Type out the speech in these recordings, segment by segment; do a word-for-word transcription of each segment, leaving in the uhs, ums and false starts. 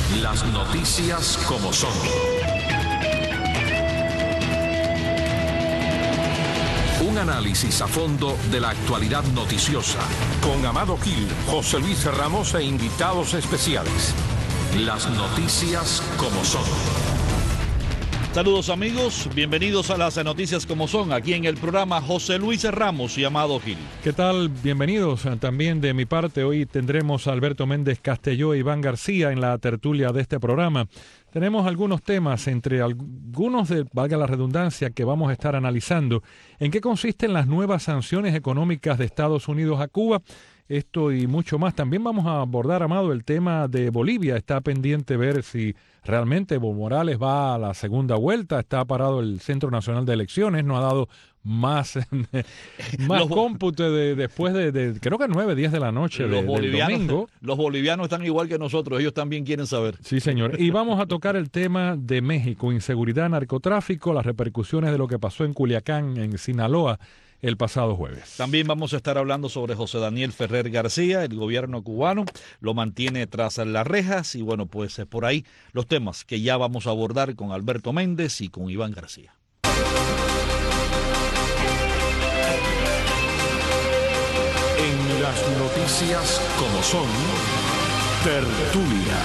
Las noticias como son. Un análisis a fondo de la actualidad noticiosa. Con Amado Gil, José Luis Ramos e invitados especiales. Las noticias como son. Saludos amigos, bienvenidos a las noticias como son, aquí en el programa José Luis Ramos y Amado Gil. ¿Qué tal? Bienvenidos también de mi parte. Hoy tendremos a Alberto Méndez Castelló e Iván García en la tertulia de este programa. Tenemos algunos temas, entre algunos de, valga la redundancia, que vamos a estar analizando. ¿En qué consisten las nuevas sanciones económicas de Estados Unidos a Cuba? Esto y mucho más. También vamos a abordar, Amado, el tema de Bolivia. Está pendiente ver si realmente Evo Morales va a la segunda vuelta. Está parado el Centro Nacional de Elecciones. No ha dado más, más cómputo de, después de, de, creo que nueve, diez de la noche de, del domingo. Los bolivianos están igual que nosotros. Ellos también quieren saber. Sí, señor. Y vamos a tocar el tema de México. Inseguridad, narcotráfico, las repercusiones de lo que pasó en Culiacán, en Sinaloa, el pasado jueves. También vamos a estar hablando sobre José Daniel Ferrer García. El gobierno cubano lo mantiene tras las rejas y bueno, pues por ahí los temas que ya vamos a abordar con Alberto Méndez y con Iván García. En las noticias como son, tertulia.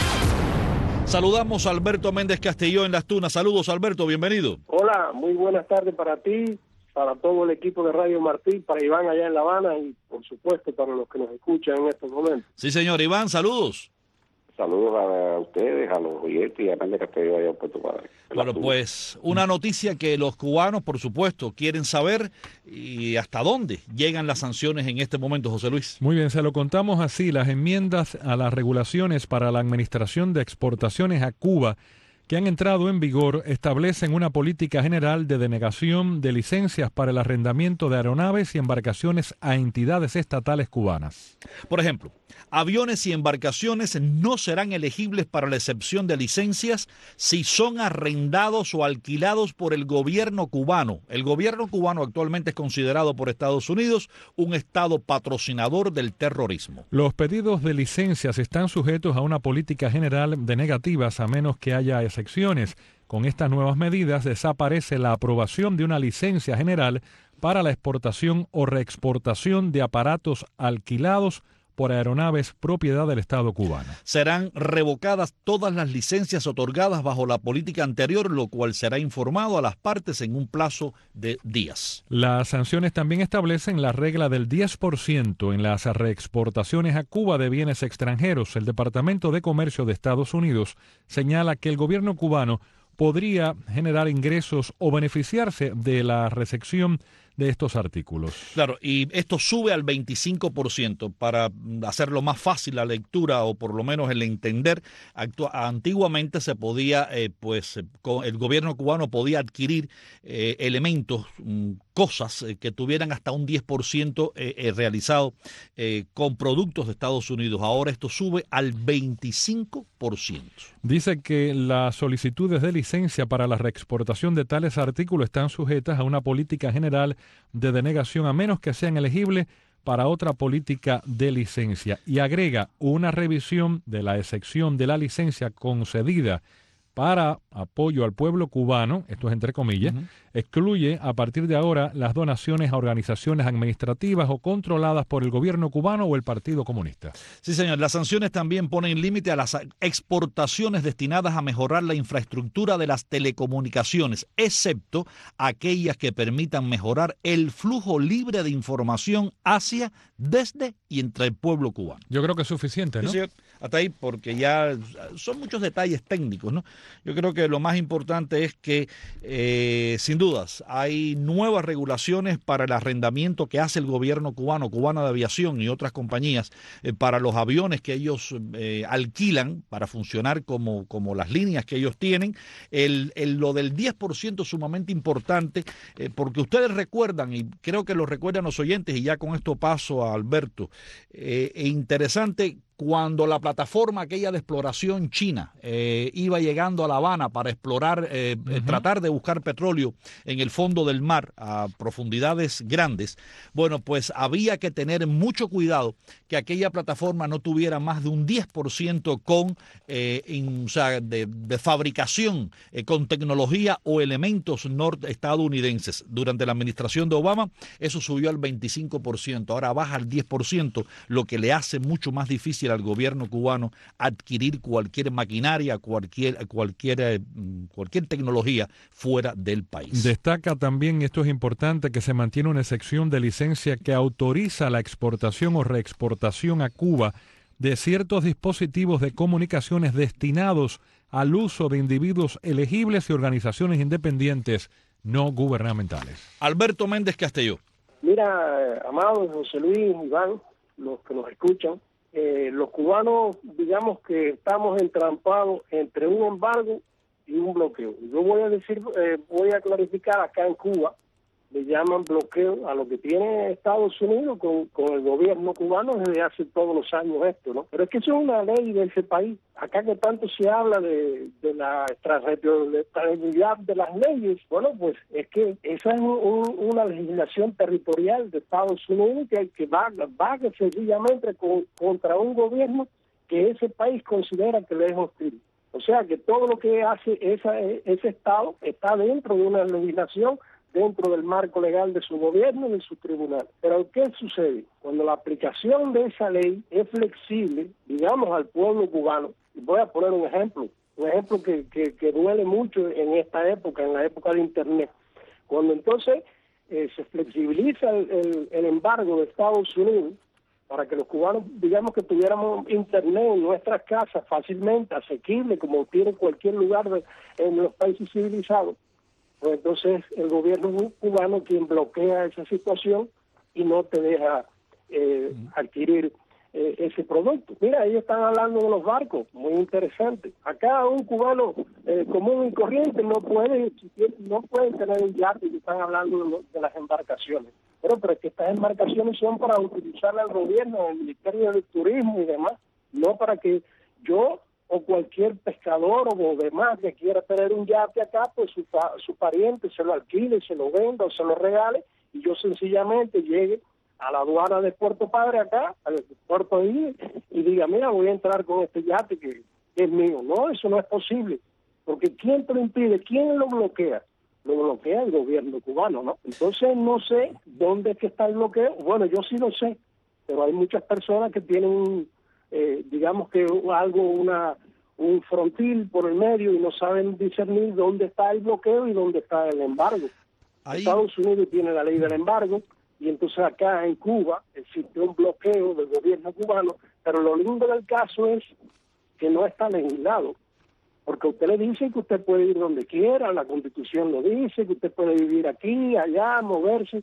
Saludamos a Alberto Méndez Castelló en Las Tunas. Saludos, Alberto, bienvenido. Hola, muy buenas tardes para ti, para todo el equipo de Radio Martí, para Iván allá en La Habana y, por supuesto, para los que nos escuchan en estos momentos. Sí, señor. Iván, saludos. Saludos a ustedes, a los oyentes y a Méndez Castelló allá en Puerto Padre. Bueno, pues una noticia que los cubanos, por supuesto, quieren saber y hasta dónde llegan las sanciones en este momento, José Luis. Muy bien, se lo contamos así. Las enmiendas a las regulaciones para la administración de exportaciones a Cuba que han entrado en vigor establecen una política general de denegación de licencias para el arrendamiento de aeronaves y embarcaciones a entidades estatales cubanas. Por ejemplo, aviones y embarcaciones no serán elegibles para la excepción de licencias si son arrendados o alquilados por el gobierno cubano. El gobierno cubano actualmente es considerado por Estados Unidos un estado patrocinador del terrorismo. Los pedidos de licencias están sujetos a una política general de negativas a menos que haya excepciones. Con estas nuevas medidas desaparece la aprobación de una licencia general para la exportación o reexportación de aparatos alquilados por aeronaves propiedad del Estado cubano. Serán revocadas todas las licencias otorgadas bajo la política anterior, lo cual será informado a las partes en un plazo de días. Las sanciones también establecen la regla del diez por ciento en las reexportaciones a Cuba de bienes extranjeros. El Departamento de Comercio de Estados Unidos señala que el gobierno cubano podría generar ingresos o beneficiarse de la recepción de estos artículos. Claro, y esto sube al veinticinco por ciento para hacerlo más fácil la lectura o por lo menos el entender. Actu- antiguamente se podía, eh, pues el gobierno cubano podía adquirir eh, elementos, mm, cosas eh, que tuvieran hasta un diez por ciento eh, eh, realizado eh, con productos de Estados Unidos. Ahora esto sube al veinticinco por ciento. Dice que las solicitudes de licencia para la reexportación de tales artículos están sujetas a una política general de denegación a menos que sean elegibles para otra política de licencia, y agrega una revisión de la excepción de la licencia concedida para apoyo al pueblo cubano, esto es entre comillas, uh-huh. excluye a partir de ahora las donaciones a organizaciones administrativas o controladas por el gobierno cubano o el Partido Comunista. Sí, señor. Las sanciones también ponen límite a las exportaciones destinadas a mejorar la infraestructura de las telecomunicaciones, excepto aquellas que permitan mejorar el flujo libre de información hacia, desde y entre el pueblo cubano. Yo creo que es suficiente, ¿no? Sí, señor. Hasta ahí, porque ya son muchos detalles técnicos, ¿no? Yo creo que lo más importante es que, eh, sin dudas, hay nuevas regulaciones para el arrendamiento que hace el gobierno cubano, Cubana de Aviación y otras compañías, eh, para los aviones que ellos eh, alquilan para funcionar como, como las líneas que ellos tienen. El, el, lo del diez por ciento es sumamente importante, eh, porque ustedes recuerdan, y creo que lo recuerdan los oyentes, y ya con esto paso a Alberto, eh, e interesante. cuando la plataforma aquella de exploración china eh, iba llegando a La Habana para explorar, eh, uh-huh. eh, tratar de buscar petróleo en el fondo del mar a profundidades grandes, bueno, pues había que tener mucho cuidado que aquella plataforma no tuviera más de un diez por ciento con, eh, in, o sea, de, de fabricación eh, con tecnología o elementos norteestadounidenses. Durante la administración de Obama, eso subió al veinticinco por ciento, ahora baja al diez por ciento, lo que le hace mucho más difícil al gobierno cubano adquirir cualquier maquinaria, cualquier, cualquier, cualquier tecnología fuera del país. Destaca también, y esto es importante, que se mantiene una sección de licencia que autoriza la exportación o reexportación a Cuba de ciertos dispositivos de comunicaciones destinados al uso de individuos elegibles y organizaciones independientes no gubernamentales. Alberto Méndez Castelló. Mira, Amado, José Luis, Iván, los que nos escuchan, eh, los cubanos, digamos que estamos entrampados entre un embargo y un bloqueo. Yo voy a decir, eh, voy a clarificar, acá en Cuba le llaman bloqueo a lo que tiene Estados Unidos con, con el gobierno cubano desde hace todos los años esto, ¿no? Pero es que eso es una ley de ese país. Acá que tanto se habla de, de la extraterritorialidad de las leyes, bueno, pues es que esa es un, una legislación territorial de Estados Unidos que, que va, va sencillamente con, contra un gobierno que ese país considera que le es hostil. O sea que todo lo que hace esa, ese Estado está dentro de una legislación, dentro del marco legal de su gobierno y de su tribunal. Pero ¿qué sucede? Cuando la aplicación de esa ley es flexible, digamos, al pueblo cubano, y voy a poner un ejemplo, un ejemplo que, que, que duele mucho en esta época, en la época de Internet. Cuando entonces eh, se flexibiliza el, el, el embargo de Estados Unidos para que los cubanos, digamos, que tuviéramos Internet en nuestras casas fácilmente, asequible, como tiene cualquier lugar de, en los países civilizados, pues entonces el gobierno cubano quien bloquea esa situación y no te deja eh, adquirir eh, ese producto. Mira, ellos están hablando de los barcos, muy interesante. Acá un cubano eh, común y corriente no puede no puede tener un yate y están hablando de, lo, de las embarcaciones. Pero, pero es que estas embarcaciones son para utilizarlas al gobierno, el Ministerio del Turismo y demás, no para que yo o cualquier pescador o demás que quiera tener un yate acá, pues su, su pariente se lo alquile, se lo venda o se lo regale, y yo sencillamente llegue a la aduana de Puerto Padre acá, al puerto ahí, y diga, mira, voy a entrar con este yate que es mío. No, eso no es posible, porque ¿quién te lo impide? ¿Quién lo bloquea? Lo bloquea el gobierno cubano, ¿no? Entonces no sé dónde es que está el bloqueo. Bueno, yo sí lo sé, pero hay muchas personas que tienen Eh, digamos que algo, una un frontil por el medio y no saben discernir dónde está el bloqueo y dónde está el embargo. Ahí. Estados Unidos tiene la ley del embargo y entonces acá en Cuba existe un bloqueo del gobierno cubano, pero lo lindo del caso es que no está legislado, porque usted le dice que usted puede ir donde quiera, la Constitución lo dice, que usted puede vivir aquí, allá, moverse,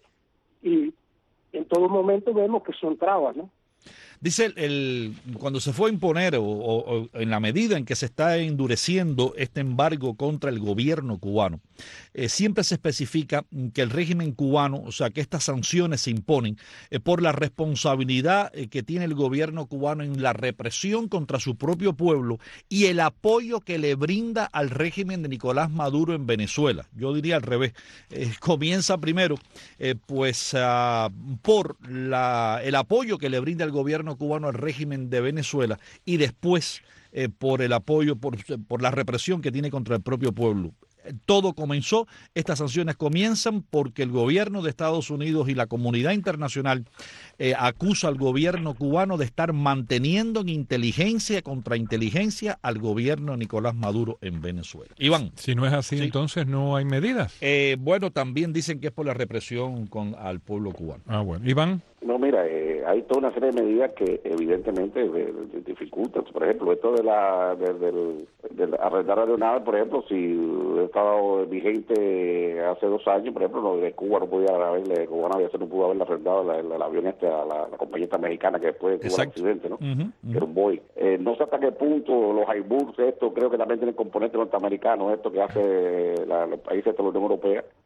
y en todo momento vemos que son trabas, ¿no? Dice, el, el, cuando se fue a imponer o, o, o en la medida en que se está endureciendo este embargo contra el gobierno cubano, eh, siempre se especifica que el régimen cubano, o sea, que estas sanciones se imponen eh, por la responsabilidad eh, que tiene el gobierno cubano en la represión contra su propio pueblo y el apoyo que le brinda al régimen de Nicolás Maduro en Venezuela. Yo diría al revés. Eh, comienza primero eh, pues uh, por la, el apoyo que le brinda el gobierno cubano al régimen de Venezuela y después eh, por el apoyo, por, por la represión que tiene contra el propio pueblo. Todo comenzó, estas sanciones comienzan porque el gobierno de Estados Unidos y la comunidad internacional eh, acusa al gobierno cubano de estar manteniendo en inteligencia contra inteligencia al gobierno de Nicolás Maduro en Venezuela. Iván. Si no es así, ¿sí? Entonces no hay medidas. Eh, bueno, también dicen que es por la represión con, al pueblo cubano. Ah, bueno. Iván. No, mira, eh, hay toda una serie de medidas que evidentemente eh, dificultan. Por ejemplo, esto de la de, del, del arrendar aeronaves, por ejemplo, si estaba vigente hace dos años, por ejemplo, no, de Cuba no podía haberle, Cuba no, se no pudo haberle arrendado la, la, el avión este a la, la compañía esta mexicana que después tuvo el accidente, ¿no? Uh-huh, uh-huh. Que era un Boeing. Eh, no sé hasta qué punto los Airbus, esto creo que también tienen componentes norteamericanos, esto que hace la, los países de la Unión Europea.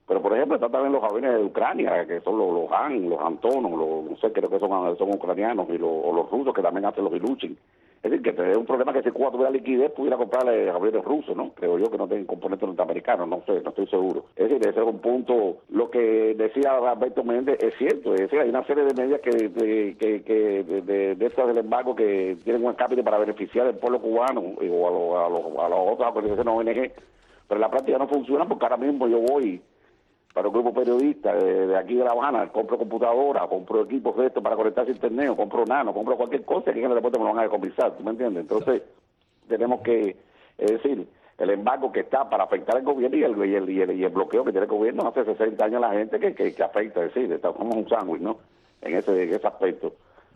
Pero, por ejemplo, están también los aviones de Ucrania, que son los, los Han, los Antonov, los, no sé, creo que son, son ucranianos, y los, o los rusos que también hacen los Ilyushin. Es decir, que es un problema que si Cuba tuviera liquidez, pudiera comprarle aviones rusos, ¿no? Creo yo que no tienen componentes norteamericanos, no sé, no estoy seguro. Es decir, ese es un punto, lo que decía Alberto Méndez es cierto, es decir, hay una serie de medidas que, de, que, que de, de, de estas del embargo que tienen un cápita para beneficiar al pueblo cubano o a, lo, a, lo, a las otras organizaciones O N G, pero en la práctica no funciona porque ahora mismo yo voy para un grupo periodista de, de aquí de La Habana, compro computadora, compro equipos de esto para conectarse a internet, o compro nano, compro cualquier cosa, que en el aeropuerto me lo van a decomisar, ¿tú me entiendes? Entonces, tenemos que, es decir, el embargo que está para afectar al gobierno y el, y el, y el, y el bloqueo que tiene el gobierno hace sesenta años a la gente que, que, que afecta, es decir, estamos como un sándwich, ¿no? En ese, en ese aspecto.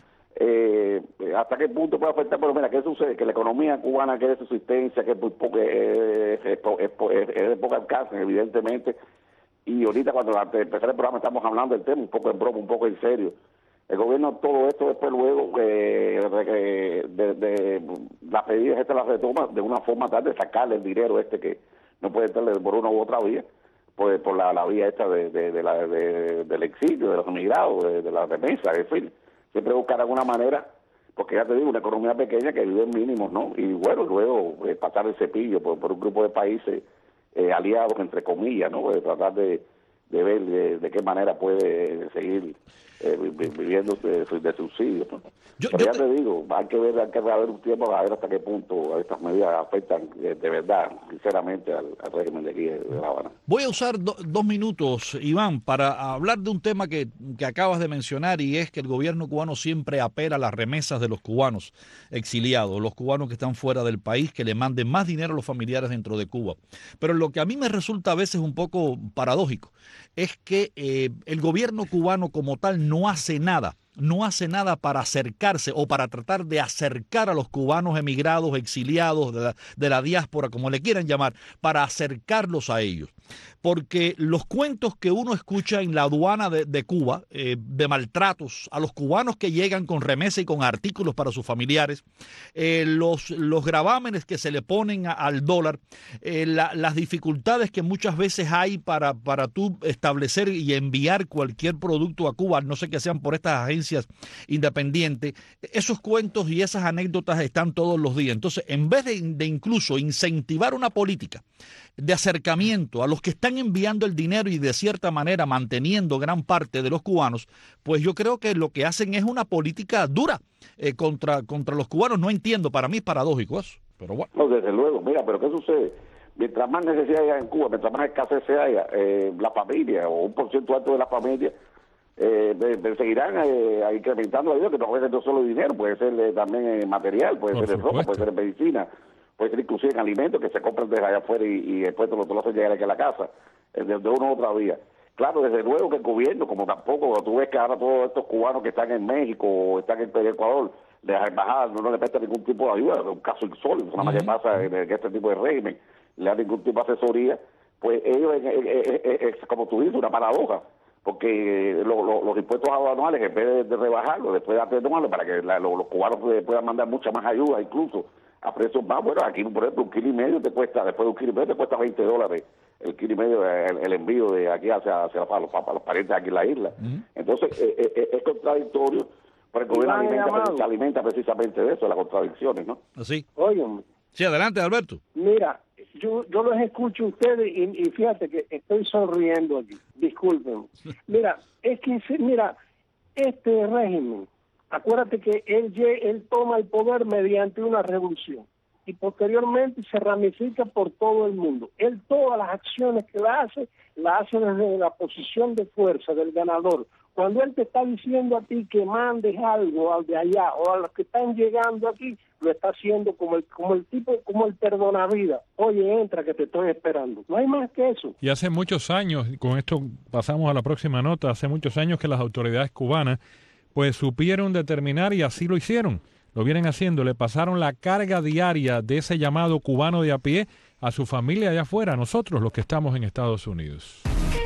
Eh, ¿Hasta qué punto puede afectar? Pero mira, ¿qué sucede? Que la economía cubana quiere subsistencia, que es, muy poco, es, es, es, es, es de poco alcance, evidentemente. Y ahorita cuando antes de empezar el programa estamos hablando del tema, un poco en broma, un poco en serio. El gobierno todo esto después luego eh, de, de, de las medidas estas las retoma de una forma tal de sacarle el dinero este que no puede estarle por una u otra vía, pues por la, la vía esta de, de, de la, de, del exilio, de los emigrados, de, de la remesa, en fin. Siempre buscar alguna manera, porque ya te digo, una economía pequeña que vive en mínimos, ¿no? Y bueno, luego eh, pasar el cepillo por, por un grupo de países Eh, aliados, entre comillas, ¿no? De tratar de, de ver de, de qué manera puede seguir eh, viviendo de, de subsidios, ¿no? Yo, Pero yo ya te... te digo, hay que ver, hay que haber un tiempo a ver hasta qué punto estas medidas afectan de, de verdad, sinceramente, al, al régimen de aquí de La Habana. Voy a usar do, dos minutos, Iván, para hablar de un tema que, que acabas de mencionar, y es que el gobierno cubano siempre apela a las remesas de los cubanos exiliados, los cubanos que están fuera del país, que le manden más dinero a los familiares dentro de Cuba. Pero lo que a mí me resulta a veces un poco paradójico es que eh, el gobierno cubano como tal no hace nada. no hace nada para acercarse o para tratar de acercar a los cubanos emigrados, exiliados de la, de la diáspora, como le quieran llamar, para acercarlos a ellos. Porque los cuentos que uno escucha en la aduana de, de Cuba, eh, de maltratos a los cubanos que llegan con remesa y con artículos para sus familiares, eh, los, los gravámenes que se le ponen a, al dólar, eh, la, las dificultades que muchas veces hay para, para tú establecer y enviar cualquier producto a Cuba, no sé que sean por estas agencias independientes, esos cuentos y esas anécdotas están todos los días. Entonces, en vez de, de incluso incentivar una política de acercamiento a los que están enviando el dinero y de cierta manera manteniendo gran parte de los cubanos, pues yo creo que lo que hacen es una política dura eh, contra, contra los cubanos. No entiendo, para mí es paradójico eso, pero bueno. No, desde luego, mira, pero ¿qué sucede? Mientras más necesidad haya en Cuba, mientras más escasez se haya, eh, la familia o un por ciento alto de la familia eh, de, de seguirán eh, incrementando la vida, que no puede ser no solo dinero, puede ser eh, también eh, material, puede por ser en ropa, puede ser en medicina, puede ser inclusive en alimentos que se compran desde allá afuera y, y después te lo, te lo hacen llegar aquí a la casa, eh, de, de una u otra vía. Claro, desde luego que el gobierno, como tampoco, tú ves que ahora todos estos cubanos que están en México o están en Ecuador, de las embajadas no, no le prestan ningún tipo de ayuda, es un caso insólito, nada más que pasa en, en este tipo de régimen, le dan ningún tipo de asesoría, pues ellos, es, es, es, es, como tú dices, una paradoja, porque lo, lo, los impuestos aduanales, en vez de, de rebajarlos, después de atenuarlos para que la, lo, los cubanos puedan mandar mucha más ayuda, incluso a precios más, bueno, aquí por ejemplo un kilo y medio te cuesta, después de un kilo y medio te cuesta veinte dólares el kilo y medio, el, el envío de aquí hacia, hacia los, para los parientes aquí en la isla. Uh-huh. Entonces, eh, eh, es contradictorio, pero el gobierno alimenta, se alimenta precisamente de eso, de las contradicciones, ¿no? Así. Óyeme. Sí, adelante, Alberto. Mira, yo, yo los escucho a ustedes y, y fíjate que estoy sonriendo aquí, disculpen. Mira, es que, mira, este régimen, acuérdate que él, él toma el poder mediante una revolución y posteriormente se ramifica por todo el mundo. Él todas las acciones que la hace, la hace desde la posición de fuerza del ganador. Cuando él te está diciendo a ti que mandes algo al de allá o a los que están llegando aquí, lo está haciendo como el como el tipo, como el perdonavidas. Oye, entra que te estoy esperando. No hay más que eso. Y hace muchos años, con esto pasamos a la próxima nota, hace muchos años que las autoridades cubanas pues supieron determinar y así lo hicieron. Lo vienen haciendo, le pasaron la carga diaria de ese llamado cubano de a pie a su familia allá afuera, a nosotros los que estamos en Estados Unidos.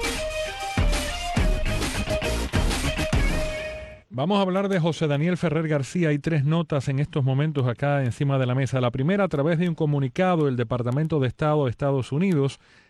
Vamos a hablar de José Daniel Ferrer García. Hay tres notas en estos momentos acá encima de la mesa. La primera, a través de un comunicado del Departamento de Estado de Estados Unidos,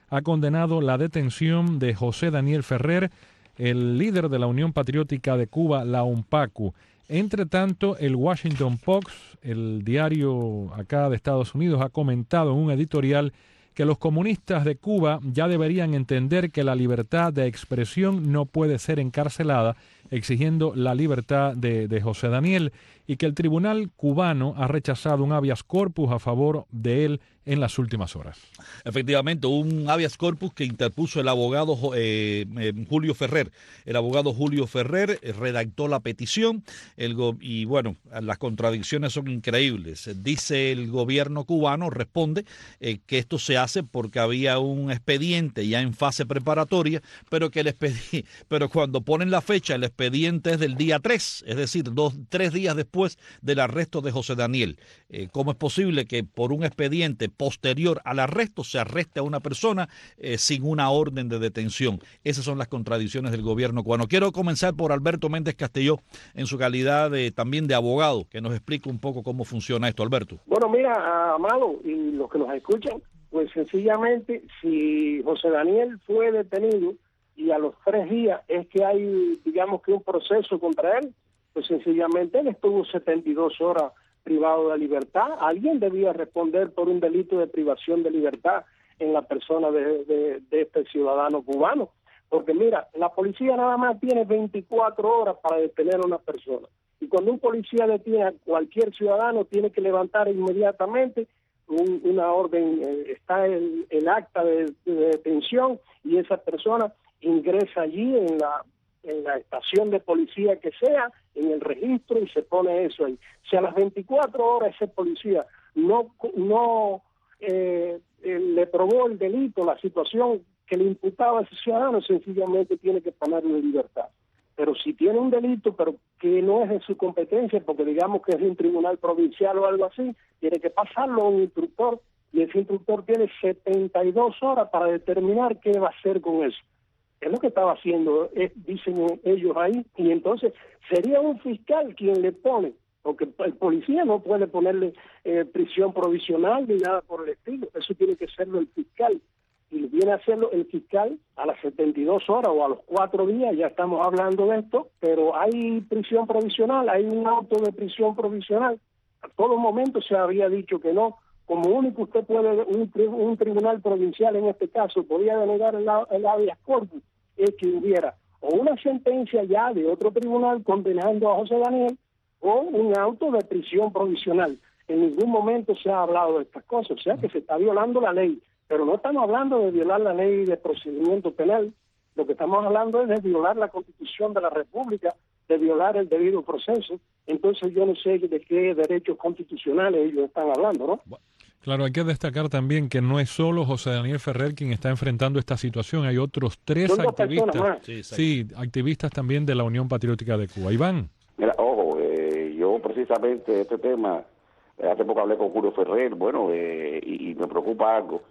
ha condenado la detención de José Daniel Ferrer, el líder de la Unión Patriótica de Cuba, la UNPACU. Entre tanto, el Washington Post, el diario acá de Estados Unidos, ha comentado en un editorial que los comunistas de Cuba ya deberían entender que la libertad de expresión no puede ser encarcelada, exigiendo la libertad de, de José Daniel, y que el tribunal cubano ha rechazado un habeas corpus a favor de él en las últimas horas. Efectivamente, un habeas corpus que interpuso el abogado eh, eh, Julio Ferrer. El abogado Julio Ferrer eh, redactó la petición el go- y bueno, las contradicciones son increíbles. Dice el gobierno cubano, responde eh, que esto se hace porque había un expediente ya en fase preparatoria, pero que el expedi- pero cuando ponen la fecha, el expediente es del día tres, es decir, dos, tres días después del arresto de José Daniel. Eh, ¿Cómo es posible que por un expediente posterior al arresto se arreste a una persona eh, sin una orden de detención? Esas son las contradicciones del gobierno cubano. Quiero comenzar por Alberto Méndez Castelló, en su calidad de, también de abogado, que nos explique un poco cómo funciona esto. Alberto. Bueno, mira, Amado, y los que nos escuchan, pues sencillamente, si José Daniel fue detenido y a los tres días es que hay, digamos que un proceso contra él, pues sencillamente él estuvo setenta y dos horas privado de libertad. Alguien debía responder por un delito de privación de libertad en la persona de, de, de este ciudadano cubano. Porque mira, la policía nada más tiene veinticuatro horas para detener a una persona. Y cuando un policía detiene a cualquier ciudadano, tiene que levantar inmediatamente un, una orden, eh, está el, el acta de, de detención, y esa persona ingresa allí en la en la estación de policía que sea, en el registro, y se pone eso ahí. Si a las veinticuatro horas ese policía no no eh, eh, le probó el delito, la situación que le imputaba a ese ciudadano, sencillamente tiene que ponerlo en libertad. Pero si tiene un delito, pero que no es de su competencia, porque digamos que es de un tribunal provincial o algo así, tiene que pasarlo a un instructor, y ese instructor tiene setenta y dos horas para determinar qué va a hacer con eso. Es lo que estaba haciendo, es, dicen ellos ahí, y entonces sería un fiscal quien le pone, porque el policía no puede ponerle eh, prisión provisional ni nada por el estilo, eso tiene que serlo el fiscal, y viene a hacerlo el fiscal a las setenta y dos horas o a los cuatro días, ya estamos hablando de esto, pero hay prisión provisional, hay un auto de prisión provisional. A todo momento se había dicho que no. Como único usted puede, un, un tribunal provincial en este caso, podía denegar el, el habeas corpus, es que hubiera o una sentencia ya de otro tribunal condenando a José Daniel, o un auto de prisión provisional. En ningún momento se ha hablado de estas cosas, o sea que se está violando la ley, pero no estamos hablando de violar la ley de procedimiento penal, lo que estamos hablando es de violar la Constitución de la República, de violar el debido proceso. Entonces yo no sé de qué derechos constitucionales ellos están hablando, ¿no? Claro, hay que destacar también que no es solo José Daniel Ferrer quien está enfrentando esta situación, hay otros tres activistas, sí, sí, activistas también de la Unión Patriótica de Cuba. Iván. Mira, ojo, eh, yo precisamente este tema, eh, hace poco hablé con Julio Ferrer, bueno, eh, y, y me preocupa algo,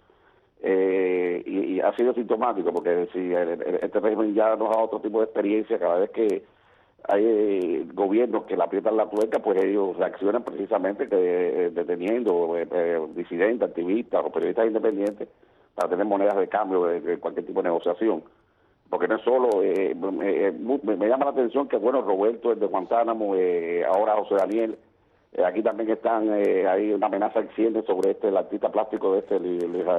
eh, y, y ha sido sintomático, porque si el, el, este régimen ya nos da otro tipo de experiencia, cada vez que hay eh, gobiernos que le aprietan la tuerca, pues ellos reaccionan precisamente que, eh, deteniendo eh, eh, disidentes, activistas o periodistas independientes para tener monedas de cambio de, de cualquier tipo de negociación. Porque no es solo, eh, eh, me, me llama la atención que, bueno, Roberto, el de Guantánamo, eh, ahora José Daniel, eh, aquí también están, eh, hay una amenaza exciende sobre este, el artista plástico de este,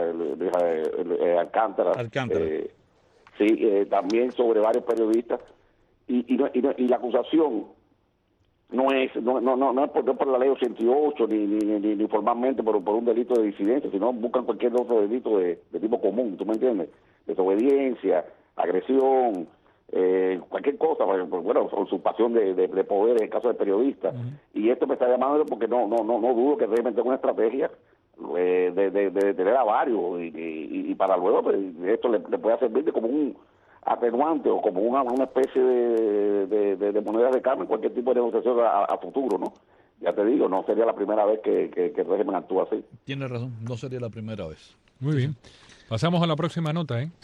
Luis Alcántara. Alcántara. Eh, sí, eh, también sobre varios periodistas. Y, y, y, y la acusación no es no no no, no es por, no por la ley ochenta y ocho ni ni, ni, ni formalmente por, por un delito de disidencia, sino buscan cualquier otro delito de, de tipo común, ¿tú me entiendes? Desobediencia, agresión, eh, cualquier cosa, bueno, usurpación de, de, de poder en el caso de periodistas. Uh-huh. Y esto me está llamando porque no no no no dudo que realmente tenga una estrategia eh, de, de, de tener a varios y, y, y para luego pues, esto le, le puede servir de como un atenuante o como una, una especie de, de, de, de moneda de cambio en cualquier tipo de negociación a, a futuro, ¿no? Ya te digo, no sería la primera vez que, que, que el régimen actúa así. Tiene razón, no sería la primera vez. Muy bien. Pasamos a la próxima nota, ¿eh?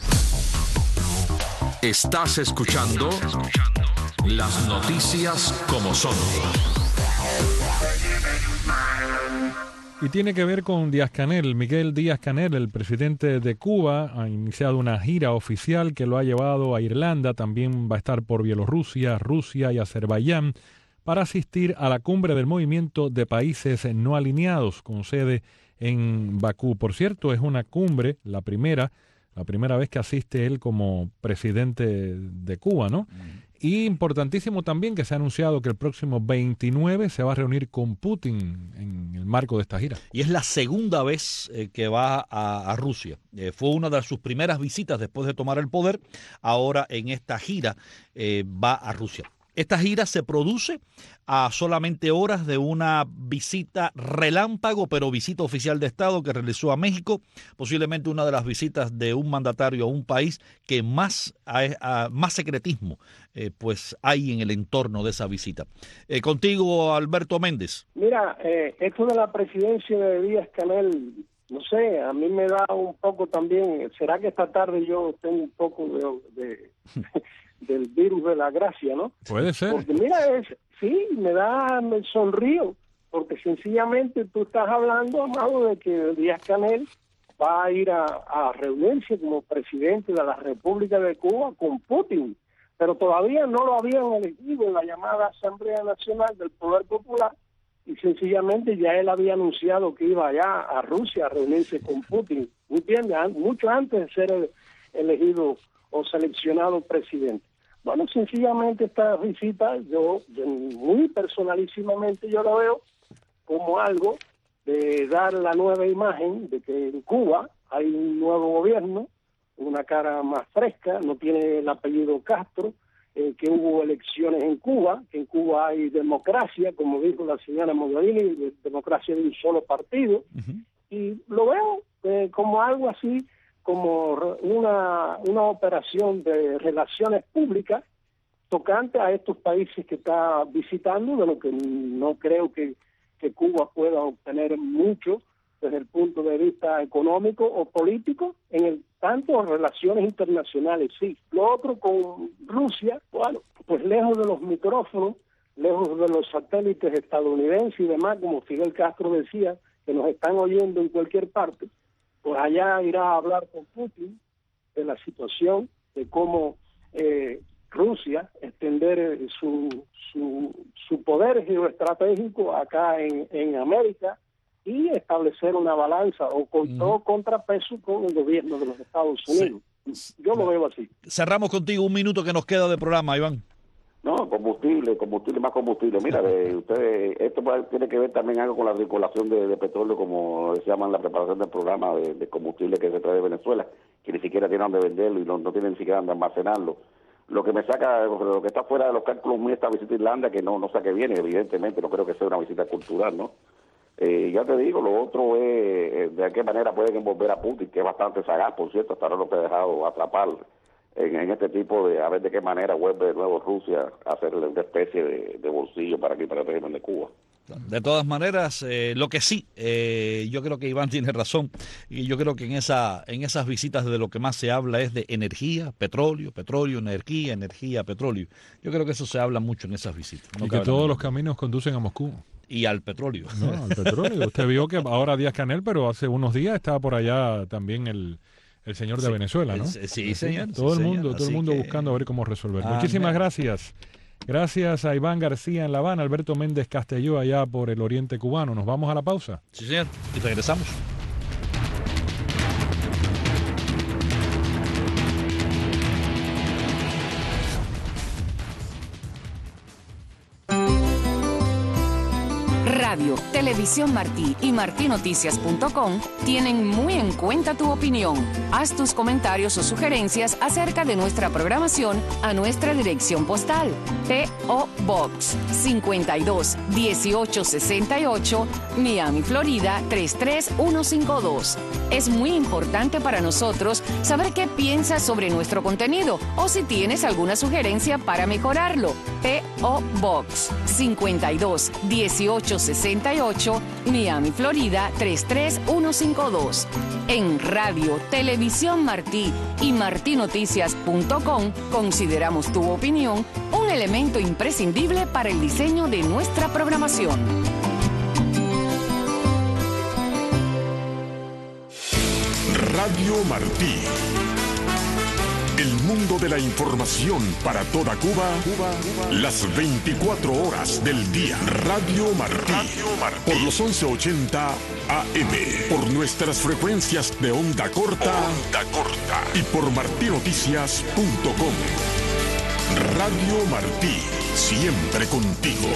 Estás escuchando las noticias como son. Y tiene que ver con Díaz-Canel. Miguel Díaz-Canel, el presidente de Cuba, ha iniciado una gira oficial que lo ha llevado a Irlanda. También va a estar por Bielorrusia, Rusia y Azerbaiyán para asistir a la cumbre del movimiento de países no alineados con sede en Bakú. Por cierto, es una cumbre, la primera, la primera vez que asiste él como presidente de Cuba, ¿no? Mm. Y importantísimo también que se ha anunciado que el próximo veintinueve se va a reunir con Putin en el marco de esta gira. Y es la segunda vez eh, que va a, a Rusia. Eh, fue una de sus primeras visitas después de tomar el poder. Ahora en esta gira eh, va a Rusia. Esta gira se produce a solamente horas de una visita relámpago, pero visita oficial de Estado que realizó a México, posiblemente una de las visitas de un mandatario a un país que más, a, a, más secretismo eh, pues hay en el entorno de esa visita. Eh, contigo, Alberto Méndez. Mira, eh, esto de la presidencia de Díaz-Canel, no sé, a mí me da un poco también, ¿será que esta tarde yo tengo un poco de... de del virus de la gracia, ¿no? Puede ser. Porque mira, es, sí, me da, me sonrío, porque sencillamente tú estás hablando, Amado, de que Díaz-Canel va a ir a, a reunirse como presidente de la República de Cuba con Putin, pero todavía no lo habían elegido en la llamada Asamblea Nacional del Poder Popular, y sencillamente ya él había anunciado que iba allá a Rusia a reunirse con Putin, ¿entiendes? Mucho antes de ser elegido o seleccionado presidente. Bueno, sencillamente esta visita, yo, yo muy personalísimamente yo la veo como algo de dar la nueva imagen de que en Cuba hay un nuevo gobierno, una cara más fresca, no tiene el apellido Castro, eh, que hubo elecciones en Cuba, que en Cuba hay democracia, como dijo la señora Mogherini, democracia de un solo partido, uh-huh. Y lo veo eh, como algo así, como una, una operación de relaciones públicas tocante a estos países que está visitando, de lo que no creo que, que Cuba pueda obtener mucho desde el punto de vista económico o político, en el tanto en relaciones internacionales, sí. Lo otro con Rusia, bueno, pues lejos de los micrófonos, lejos de los satélites estadounidenses y demás, como Fidel Castro decía, que nos están oyendo en cualquier parte, pues allá irá a hablar con Putin de la situación, de cómo eh, Rusia extender eh, su, su su poder geoestratégico acá en, en América y establecer una balanza o con todo contrapeso con el gobierno de los Estados Unidos. Sí. Yo lo veo así. Cerramos contigo un minuto que nos queda de programa, Iván. No, combustible, combustible, más combustible. Mira, de, ustedes, esto tiene que ver también algo con la circulación de, de petróleo, como se llama en la preparación del programa de, de combustible que se trae de Venezuela, que ni siquiera tienen donde venderlo y no, no tienen ni siquiera donde almacenarlo. Lo que me saca, lo que está fuera de los cálculos míos, esta visita a Irlanda, que no, no sé a qué viene, evidentemente, no creo que sea una visita cultural, ¿no? Eh, ya te digo, lo otro es eh, de qué manera pueden envolver a Putin, que es bastante sagaz, por cierto, hasta ahora lo que ha dejado atrapar en, en este tipo de, a ver de qué manera vuelve de nuevo Rusia a hacerle una especie de, de bolsillo para aquí, para el régimen de Cuba. De todas maneras, eh, lo que sí, eh, yo creo que Iván tiene razón, y yo creo que en esa en esas visitas de lo que más se habla es de energía, petróleo, petróleo, energía, energía, petróleo. Yo creo que eso se habla mucho en esas visitas. No y que todos los caminos conducen a Moscú. Y al petróleo. No, al petróleo. Usted vio que ahora Díaz-Canel, pero hace unos días estaba por allá también el, el señor de sí, Venezuela, ¿no? Sí, sí señor. Todo sí, el mundo, señor. todo el mundo que... buscando a ver cómo resolver. Ah, Muchísimas mira. gracias. Gracias a Iván García en La Habana, Alberto Méndez Castelló allá por el oriente cubano. Nos vamos a la pausa. Sí, señor. Y regresamos. Radio, Televisión Martí y martí noticias punto com tienen muy en cuenta tu opinión. Haz tus comentarios o sugerencias acerca de nuestra programación a nuestra dirección postal. P O Box cincuenta y dos dieciocho sesenta y ocho, Miami, Florida tres tres uno cinco dos. Es muy importante para nosotros saber qué piensas sobre nuestro contenido o si tienes alguna sugerencia para mejorarlo. P O Box cincuenta y dos dieciocho sesenta y ocho, Miami, Florida tres tres uno cinco dos. En Radio, Televisión Martí y martí noticias punto com consideramos tu opinión un elemento imprescindible para el diseño de nuestra programación. Radio Martí. El mundo de la información para toda Cuba, Cuba, Cuba, las veinticuatro horas del día. Radio Martí. Radio Martí. Por los once ochenta A M. Por nuestras frecuencias de onda corta. Onda corta. Y por martí noticias punto com. Radio Martí. Siempre contigo.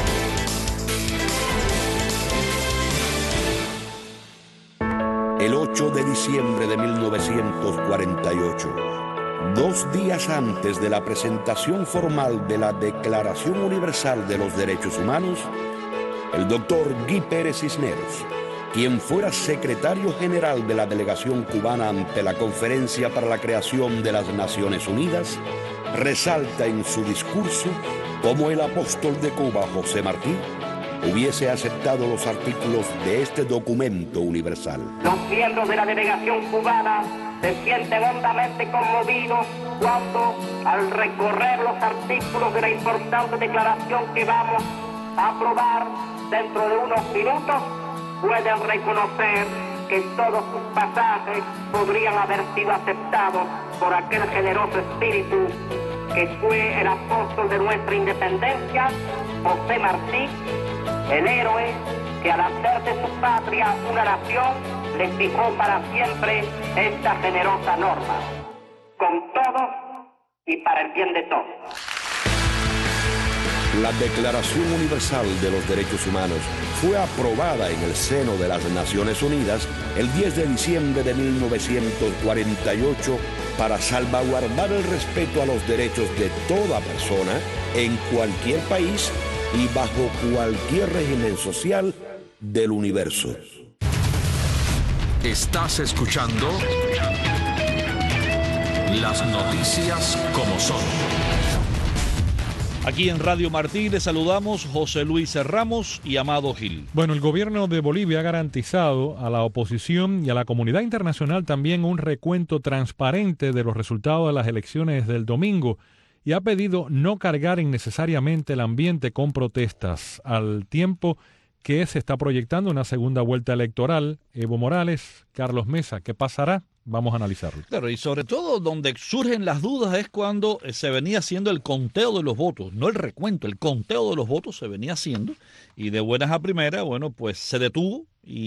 El ocho de diciembre de mil novecientos cuarenta y ocho, dos días antes de la presentación formal de la Declaración Universal de los Derechos Humanos, el doctor Guy Pérez Cisneros, quien fuera secretario general de la delegación cubana ante la Conferencia para la Creación de las Naciones Unidas, resalta en su discurso cómo el apóstol de Cuba, José Martí, hubiese aceptado los artículos de este documento universal. Los miembros de la delegación cubana se sienten hondamente conmovidos cuando, al recorrer los artículos de la importante declaración que vamos a aprobar dentro de unos minutos, pueden reconocer que todos sus pasajes podrían haber sido aceptados por aquel generoso espíritu que fue el apóstol de nuestra independencia, José Martí, el héroe que al hacer de su patria una nación le fijó para siempre esta generosa norma, con todos y para el bien de todos. La Declaración Universal de los Derechos Humanos fue aprobada en el seno de las Naciones Unidas el diez de diciembre de mil novecientos cuarenta y ocho para salvaguardar el respeto a los derechos de toda persona en cualquier país y bajo cualquier régimen social del universo. Estás escuchando las noticias como son. Aquí en Radio Martí les saludamos José Luis Ramos y Amado Gil. Bueno, el gobierno de Bolivia ha garantizado a la oposición y a la comunidad internacional también un recuento transparente de los resultados de las elecciones del domingo y ha pedido no cargar innecesariamente el ambiente con protestas al tiempo que se está proyectando una segunda vuelta electoral. Evo Morales, Carlos Mesa, ¿qué pasará? Vamos a analizarlo. Claro, y sobre todo donde surgen las dudas es cuando se venía haciendo el conteo de los votos, no el recuento, el conteo de los votos se venía haciendo y de buenas a primeras, bueno, pues se detuvo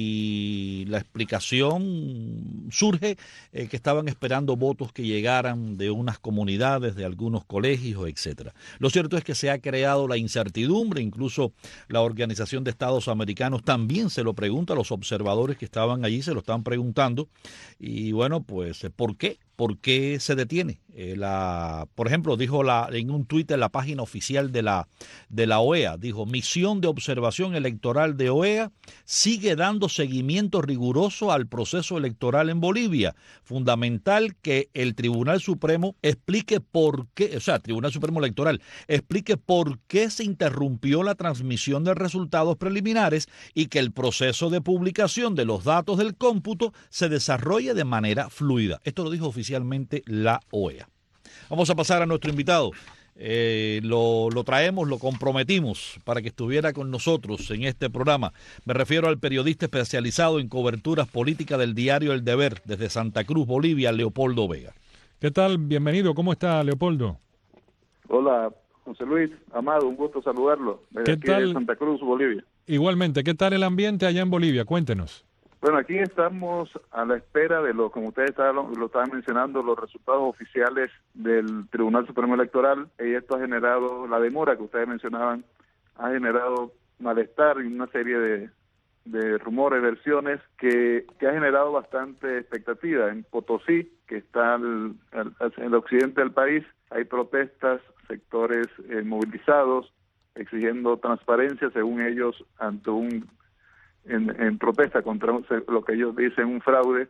y la explicación surge eh, que estaban esperando votos que llegaran de unas comunidades, de algunos colegios, etcétera. Lo cierto es que se ha creado la incertidumbre, incluso la Organización de Estados Americanos también se lo pregunta, los observadores que estaban allí se lo están preguntando y bueno, pues ¿por qué? ¿Por qué se detiene? Eh, la, por ejemplo, dijo la, en un tuit en la página oficial de la, de la O E A, dijo, misión de observación electoral de O E A sigue dando seguimiento riguroso al proceso electoral en Bolivia. Fundamental que el Tribunal Supremo explique por qué, o sea, Tribunal Supremo Electoral, explique por qué se interrumpió la transmisión de resultados preliminares y que el proceso de publicación de los datos del cómputo se desarrolle de manera fluida. Esto lo dijo oficialmente la O E A. Vamos a pasar a nuestro invitado. Eh, lo, lo traemos, lo comprometimos para que estuviera con nosotros en este programa. Me refiero al periodista especializado en coberturas políticas del diario El Deber, desde Santa Cruz, Bolivia, Leopoldo Vega. ¿Qué tal? Bienvenido. ¿Cómo está, Leopoldo? Hola, José Luis, Amado, un gusto saludarlo. Desde ¿Qué aquí tal? de Santa Cruz, Bolivia. Igualmente, ¿qué tal el ambiente allá en Bolivia? Cuéntenos. Bueno, aquí estamos a la espera de lo, como ustedes estaban, lo estaban mencionando, los resultados oficiales del Tribunal Supremo Electoral. Y esto ha generado, la demora que ustedes mencionaban, ha generado malestar y una serie de, de rumores, versiones, que, que ha generado bastante expectativa. En Potosí, que está al, al, en el occidente del país, hay protestas, sectores eh, movilizados, exigiendo transparencia, según ellos, ante un... En, en protesta contra lo que ellos dicen un fraude.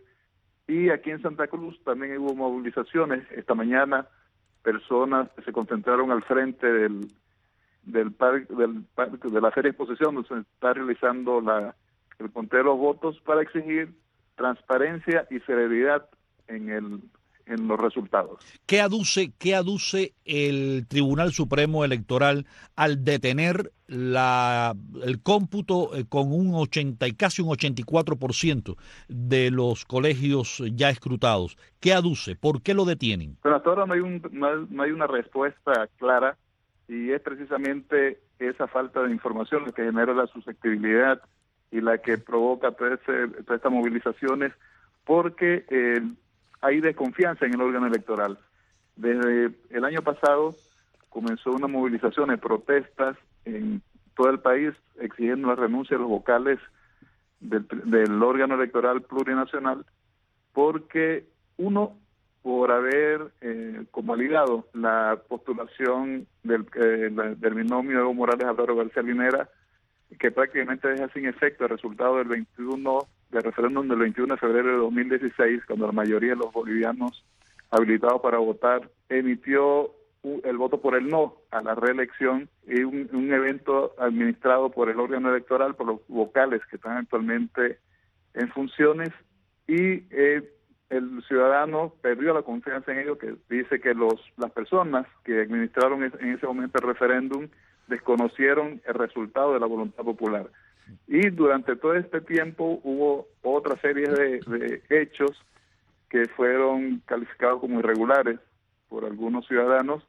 Y aquí en Santa Cruz también hubo movilizaciones. Esta mañana personas se concentraron al frente del del parque del parque de la Feria de Exposición, donde se está realizando la el conteo de los votos, para exigir transparencia y celeridad en el en los resultados. ¿Qué aduce, qué aduce el Tribunal Supremo Electoral al detener la, el cómputo eh, con un ochenta y casi un ochenta y cuatro por ciento de los colegios ya escrutados? ¿Qué aduce? ¿Por qué lo detienen? Pero hasta ahora no hay, un, no hay, no hay una respuesta clara, y es precisamente esa falta de información la que genera la susceptibilidad y la que provoca todas estas movilizaciones, porque eh, hay desconfianza en el órgano electoral. Desde el año pasado comenzó una movilización de protestas en todo el país exigiendo la renuncia de los vocales del, del órgano electoral plurinacional, porque uno, por haber eh, convalidado la postulación del, eh, la, del binomio Evo Morales Álvaro García Linera, que prácticamente deja sin efecto el resultado del veintiuno del referéndum del veintiuno de febrero de dos mil dieciséis, cuando la mayoría de los bolivianos habilitados para votar emitió un, el voto por el no a la reelección, y un, un evento administrado por el órgano electoral, por los vocales que están actualmente en funciones, y eh, el ciudadano perdió la confianza en ello, que dice que los las personas que administraron en ese momento el referéndum desconocieron el resultado de la voluntad popular. Y durante todo este tiempo hubo otra serie de, de hechos que fueron calificados como irregulares por algunos ciudadanos,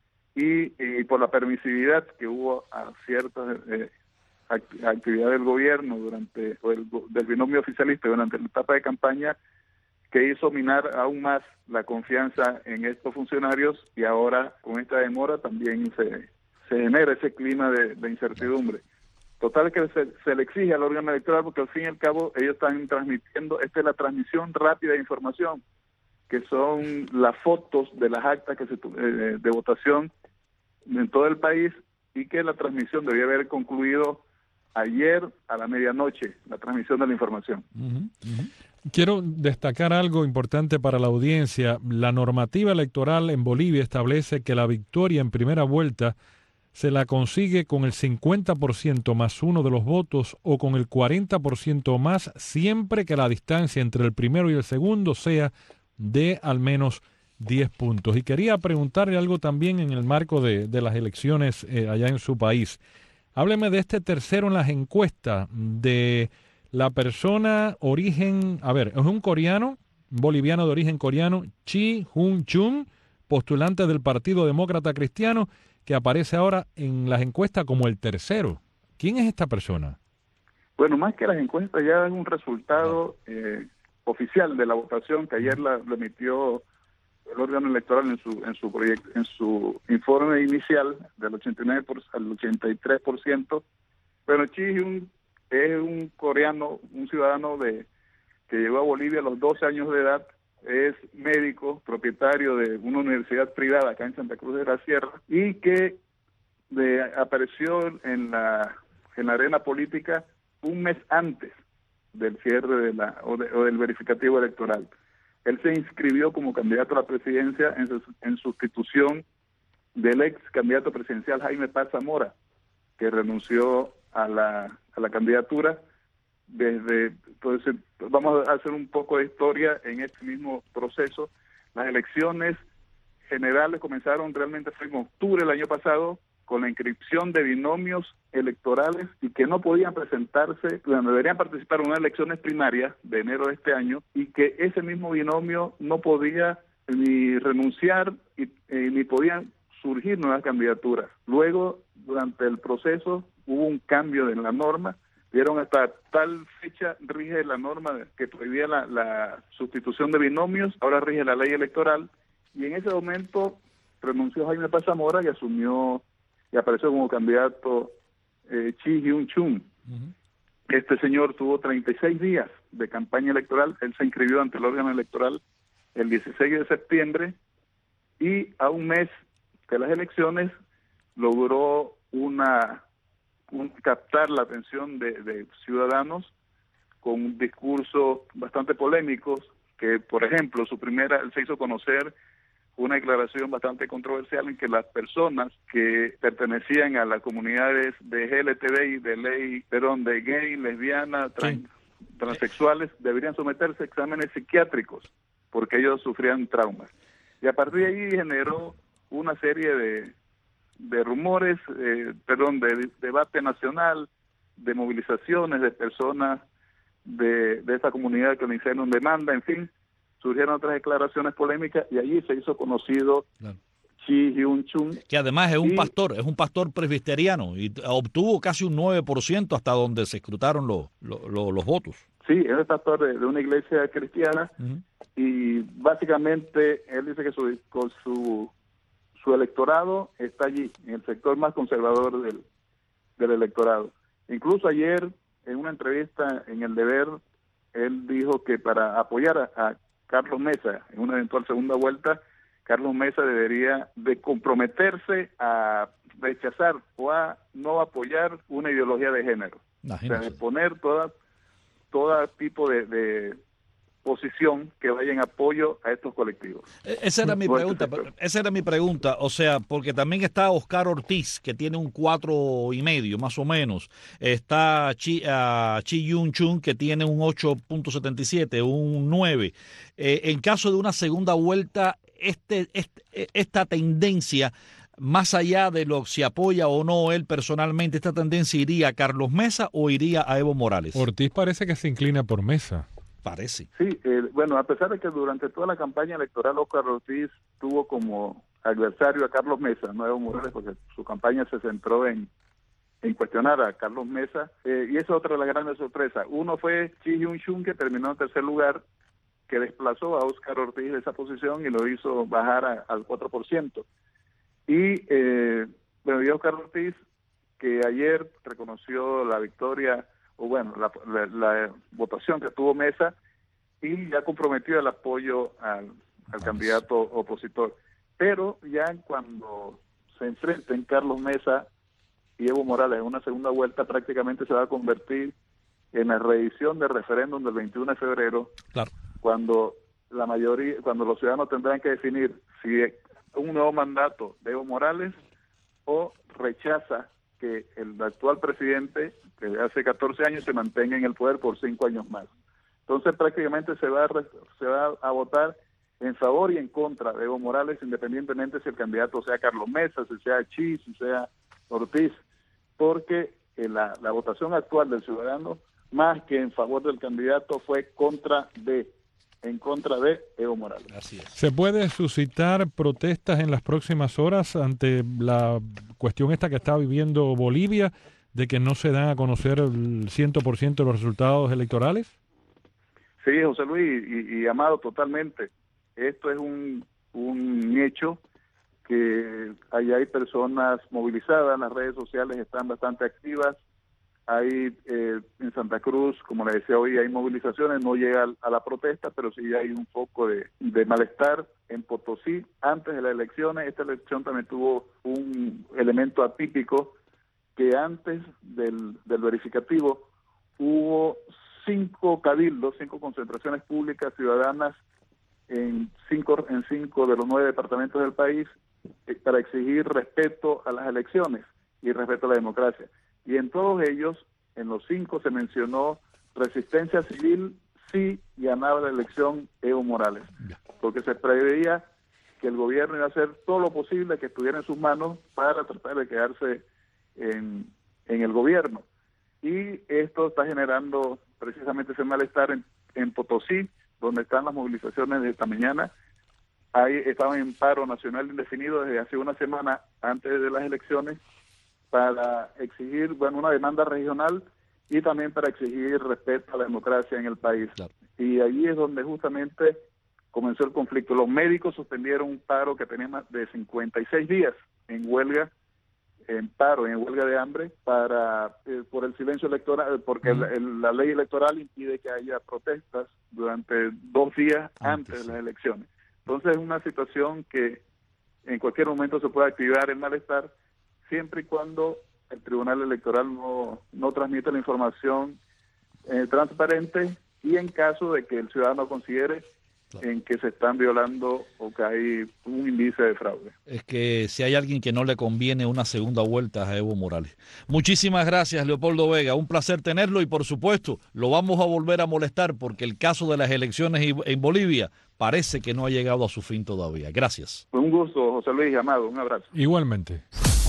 y, y por la permisividad que hubo a ciertas eh, act actividades del gobierno durante o el, del binomio oficialista durante la etapa de campaña, que hizo minar aún más la confianza en estos funcionarios, y ahora con esta demora también se, se genera ese clima de, de incertidumbre. Total que se, se le exige al órgano electoral, porque al fin y al cabo ellos están transmitiendo, esta es la transmisión rápida de información, que son las fotos de las actas que se, eh, de votación en todo el país, y que la transmisión debía haber concluido ayer a la medianoche, la transmisión de la información. Uh-huh, uh-huh. Quiero destacar algo importante para la audiencia. La normativa electoral en Bolivia establece que la victoria en primera vuelta se la consigue con el cincuenta por ciento más uno de los votos o con el cuarenta por ciento más, siempre que la distancia entre el primero y el segundo sea de al menos diez puntos. Y quería preguntarle algo también en el marco de, de las elecciones eh, allá en su país. Hábleme de este tercero en las encuestas, de la persona origen, a ver, es un coreano, boliviano de origen coreano, Chi Hun-chun, postulante del Partido Demócrata Cristiano, que aparece ahora en las encuestas como el tercero. ¿Quién es esta persona? Bueno, más que las encuestas, ya es un resultado eh, oficial de la votación que ayer la, la emitió el órgano electoral en su en su proyecto, en su informe inicial del ochenta y nueve por, al ochenta y tres por ciento. Pero Chi Hyun es un coreano, un ciudadano de que llegó a Bolivia a los doce años de edad, es médico, propietario de una universidad privada acá en Santa Cruz de la Sierra, y que de, apareció en la en la arena política un mes antes del cierre de la o, de, o del verificativo electoral. Él se inscribió como candidato a la presidencia en, en sustitución del ex candidato presidencial Jaime Paz Zamora, que renunció a la a la candidatura. Desde entonces vamos a hacer un poco de historia en este mismo proceso. Las elecciones generales comenzaron realmente fue en octubre del año pasado, con la inscripción de binomios electorales y que no podían presentarse, bueno, deberían participar en unas elecciones primarias de enero de este año, y que ese mismo binomio no podía ni renunciar y, eh, ni podían surgir nuevas candidaturas. Luego, durante el proceso, hubo un cambio en la norma. Dieron hasta tal fecha rige la norma que prohibía la, la sustitución de binomios, ahora rige la ley electoral, y en ese momento renunció Jaime Paz Zamora y asumió y apareció como candidato eh, Chi Hyun-chun. Uh-huh. Este señor tuvo treinta y seis días de campaña electoral. Él se inscribió ante el órgano electoral el dieciséis de septiembre, y a un mes de las elecciones logró una Un, captar la atención de, de ciudadanos con un discurso bastante polémicos, que por ejemplo su primera, él se hizo conocer una declaración bastante controversial en que las personas que pertenecían a las comunidades de L G B T I, de ley, perdón, de gay, lesbiana, trans, sí. transexuales, deberían someterse a exámenes psiquiátricos porque ellos sufrían traumas. Y a partir de ahí generó una serie de, de rumores, eh, perdón, de, de debate nacional, de movilizaciones de personas de, de esta comunidad que le hicieron demanda, en fin, surgieron otras declaraciones polémicas y allí se hizo conocido claro. Chi Hyun-chun. Que además es un y, pastor, es un pastor presbiteriano y obtuvo casi un nueve por ciento hasta donde se escrutaron los, los, los votos. Sí, es el pastor de, de una iglesia cristiana uh-huh. y básicamente él dice que su, con su, su electorado está allí, en el sector más conservador del, del electorado. Incluso ayer, en una entrevista en El Deber, él dijo que para apoyar a, a Carlos Mesa en una eventual segunda vuelta, Carlos Mesa debería de comprometerse a rechazar o a no apoyar una ideología de género. Imagínese. O sea, de poner toda, todo tipo de, de posición que vaya en apoyo a estos colectivos. Esa era mi pregunta, esa era mi pregunta, o sea, porque también está Oscar Ortiz, que tiene un cuatro y medio, más o menos. Está Chi, uh, Chi Hyun-chun, que tiene un ocho punto setenta y siete, un nueve. Eh, en caso de una segunda vuelta, este, este esta tendencia, más allá de lo que se apoya o no él personalmente, ¿esta tendencia iría a Carlos Mesa o iría a Evo Morales? Ortiz parece que se inclina por Mesa. Parece. Sí, eh, bueno, a pesar de que durante toda la campaña electoral Oscar Ortiz tuvo como adversario a Carlos Mesa, no a Evo Morales, porque su campaña se centró en, en cuestionar a Carlos Mesa, eh, y esa es otra de las grandes sorpresas. Uno fue Chi Hyun-chun, que terminó en tercer lugar, que desplazó a Oscar Ortiz de esa posición y lo hizo bajar a, al cuatro por ciento. Y, eh, bueno, y Oscar Ortiz, que ayer reconoció la victoria, o bueno, la, la, la votación que tuvo Mesa, y ya comprometió el apoyo al, al candidato opositor. Pero ya cuando se enfrenten Carlos Mesa y Evo Morales en una segunda vuelta, prácticamente se va a convertir en la reedición del referéndum del veintiuno de febrero, claro. cuando la mayoría, cuando los ciudadanos tendrán que definir si un nuevo mandato de Evo Morales o rechaza que el actual presidente, que hace catorce años, se mantenga en el poder por cinco años más. Entonces prácticamente se va a, se va a votar en favor y en contra de Evo Morales, independientemente si el candidato sea Carlos Mesa, si sea Chi, si sea Ortiz, porque eh, la, la votación actual del ciudadano, más que en favor del candidato, fue contra de, en contra de Evo Morales. Así es. ¿Se puede suscitar protestas en las próximas horas ante la cuestión esta que está viviendo Bolivia, de que no se dan a conocer el cien por ciento de los resultados electorales? Sí, José Luis y, y Amado, totalmente. Esto es un, un hecho que ahí hay personas movilizadas, las redes sociales están bastante activas. Hay eh, en Santa Cruz, como le decía hoy, hay movilizaciones, no llega a la protesta, pero sí hay un foco de, de malestar. En Potosí, antes de las elecciones, esta elección también tuvo un elemento atípico, que antes del, del verificativo hubo cinco cabildos, cinco concentraciones públicas ciudadanas en cinco, en cinco de los nueve departamentos del país eh, para exigir respeto a las elecciones y respeto a la democracia. Y en todos ellos, en los cinco, se mencionó resistencia civil si ganaba la elección Evo Morales, porque se preveía que el gobierno iba a hacer todo lo posible que estuviera en sus manos para tratar de quedarse en, en el gobierno. Y esto está generando precisamente ese malestar en, en Potosí, donde están las movilizaciones de esta mañana. Ahí estaban en paro nacional indefinido desde hace una semana antes de las elecciones, para exigir, bueno, una demanda regional y también para exigir respeto a la democracia en el país. Claro. Y allí es donde justamente comenzó el conflicto. Los médicos suspendieron un paro que tenía más de cincuenta y seis días en huelga, en paro, en huelga de hambre, para eh, por el silencio electoral, porque uh-huh. el, la ley electoral impide que haya protestas durante dos días antes, antes de las elecciones. Entonces es una situación que en cualquier momento se puede activar el malestar, siempre y cuando el Tribunal Electoral no, no transmite la información eh, transparente, y en caso de que el ciudadano considere Claro. en que se están violando o que hay un índice de fraude. Es que si hay alguien que no le conviene una segunda vuelta a Evo Morales. Muchísimas gracias, Leopoldo Vega. Un placer tenerlo y, por supuesto, lo vamos a volver a molestar porque el caso de las elecciones en Bolivia parece que no ha llegado a su fin todavía. Gracias. Un gusto, José Luis, Amado. Un abrazo. Igualmente.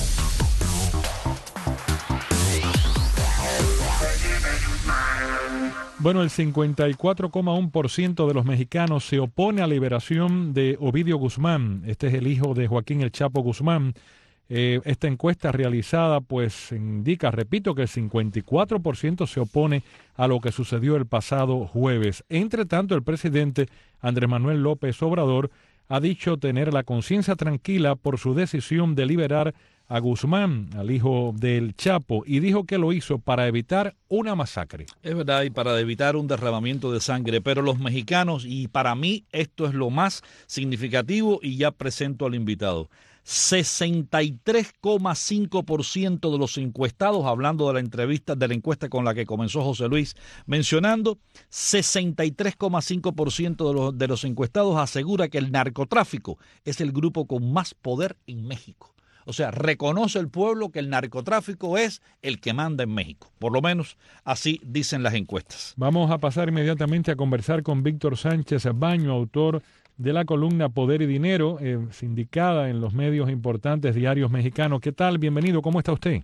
Bueno, el cincuenta y cuatro coma uno por ciento de los mexicanos se opone a la liberación de Ovidio Guzmán. Este es el hijo de Joaquín El Chapo Guzmán. Eh, esta encuesta realizada pues indica, repito, que el cincuenta y cuatro por ciento se opone a lo que sucedió el pasado jueves. Entre tanto, el presidente Andrés Manuel López Obrador ha dicho tener la conciencia tranquila por su decisión de liberar a Guzmán, al hijo del Chapo, y dijo que lo hizo para evitar una masacre. Es verdad, y para evitar un derramamiento de sangre, pero los mexicanos, y para mí esto es lo más significativo, y ya presento al invitado, sesenta y tres coma cinco por ciento de los encuestados, hablando de la entrevista, de la encuesta con la que comenzó José Luis mencionando, sesenta y tres coma cinco por ciento de los, de los encuestados asegura que el narcotráfico es el grupo con más poder en México. O sea, reconoce el pueblo que el narcotráfico es el que manda en México. Por lo menos así dicen las encuestas. Vamos a pasar inmediatamente a conversar con Víctor Sánchez Baño, autor de la columna Poder y Dinero, eh, sindicada en los medios importantes diarios mexicanos. ¿Qué tal? Bienvenido. ¿Cómo está usted?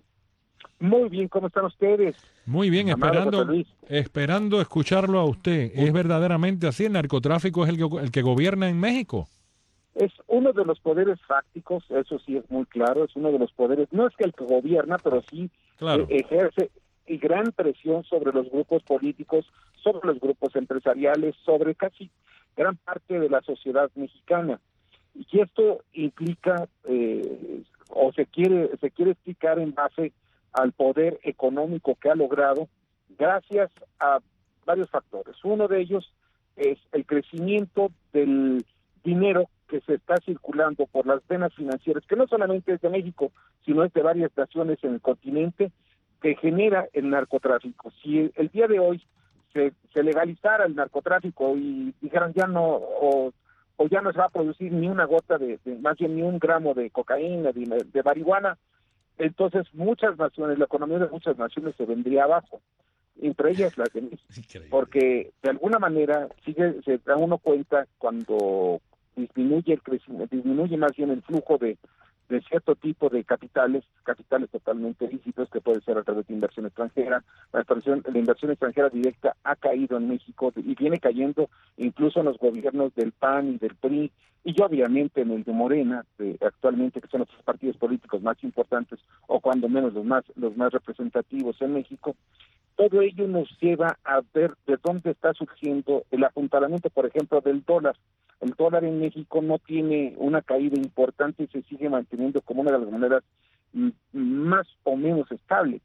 Muy bien. ¿Cómo están ustedes? Muy bien. Amado Esperando esperando escucharlo a usted. ¿Es verdaderamente así? ¿El narcotráfico es el que, el que gobierna en México? Es uno de los poderes fácticos, eso sí es muy claro, es uno de los poderes, no es que el que gobierna, pero sí claro. eh, ejerce y gran presión sobre los grupos políticos, sobre los grupos empresariales, sobre casi gran parte de la sociedad mexicana. Y esto implica, eh, o se quiere, se quiere explicar en base al poder económico que ha logrado, gracias a varios factores. Uno de ellos es el crecimiento del dinero que se está circulando por las venas financieras, que no solamente es de México, sino es de varias naciones en el continente, que genera el narcotráfico. Si el, el día de hoy se, se legalizara el narcotráfico y dijeran ya no, o, o ya no se va a producir ni una gota de, de más bien ni un gramo de cocaína, de, de marihuana, entonces muchas naciones, la economía de muchas naciones se vendría abajo, entre ellas las de México, porque de alguna manera sigue, se da uno cuenta cuando disminuye el crecimiento, disminuye más bien el flujo de, de cierto tipo de capitales, capitales totalmente ilícitos, que puede ser a través de inversión extranjera. La inversión, la inversión extranjera directa ha caído en México y viene cayendo incluso en los gobiernos del P A N y del P R I, y obviamente en el de Morena, de, actualmente, que son los partidos políticos más importantes, o cuando menos los más, los más representativos en México. Todo ello nos lleva a ver de dónde está surgiendo el apuntalamiento, por ejemplo, del dólar. El dólar en México no tiene una caída importante y se sigue manteniendo como una de las monedas m- más o menos estable.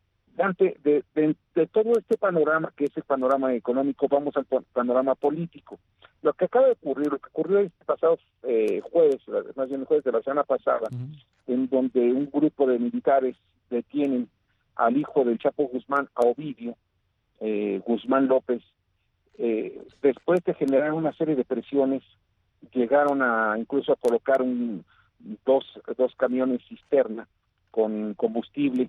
Ante de, de, de todo este panorama, que es el panorama económico, vamos al panorama político. Lo que acaba de ocurrir, lo que ocurrió este pasado eh, jueves, más bien el jueves de la semana pasada, uh-huh. en donde un grupo de militares detienen al hijo del Chapo Guzmán, a Ovidio eh, Guzmán López, eh, después de generar una serie de presiones, llegaron a incluso a colocar un, dos, dos camiones cisterna con combustible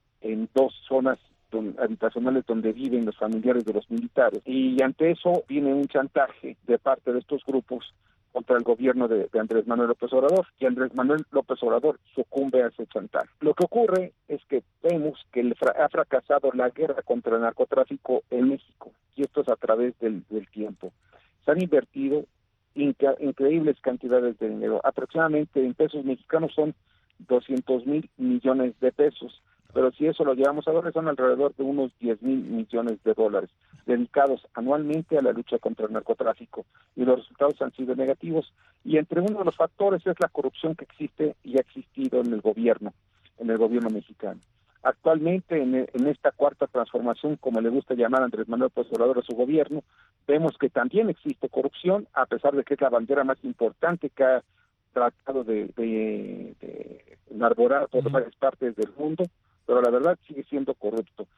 en dos zonas don, habitacionales donde viven los familiares de los militares. Y ante eso viene un chantaje de parte de estos grupos contra el gobierno de, de Andrés Manuel López Obrador, y Andrés Manuel López Obrador sucumbe a ese chantaje. Lo que ocurre es que vemos que el fra- ha fracasado la guerra contra el narcotráfico en México, y esto es a través del, del tiempo. Se han invertido inca- increíbles cantidades de dinero, aproximadamente en pesos mexicanos son doscientos mil millones de pesos, pero si eso lo llevamos a dólares son alrededor de unos diez mil millones de dólares dedicados anualmente a la lucha contra el narcotráfico, y los resultados han sido negativos, y entre uno de los factores es la corrupción que existe y ha existido en el gobierno, en el gobierno mexicano. Actualmente en, en esta cuarta transformación, como le gusta llamar a Andrés Manuel López Obrador a su gobierno, vemos que también existe corrupción, a pesar de que es la bandera más importante que ha tratado de, de, de enarborar por uh-huh. varias partes del mundo, pero la verdad sigue siendo corrupto.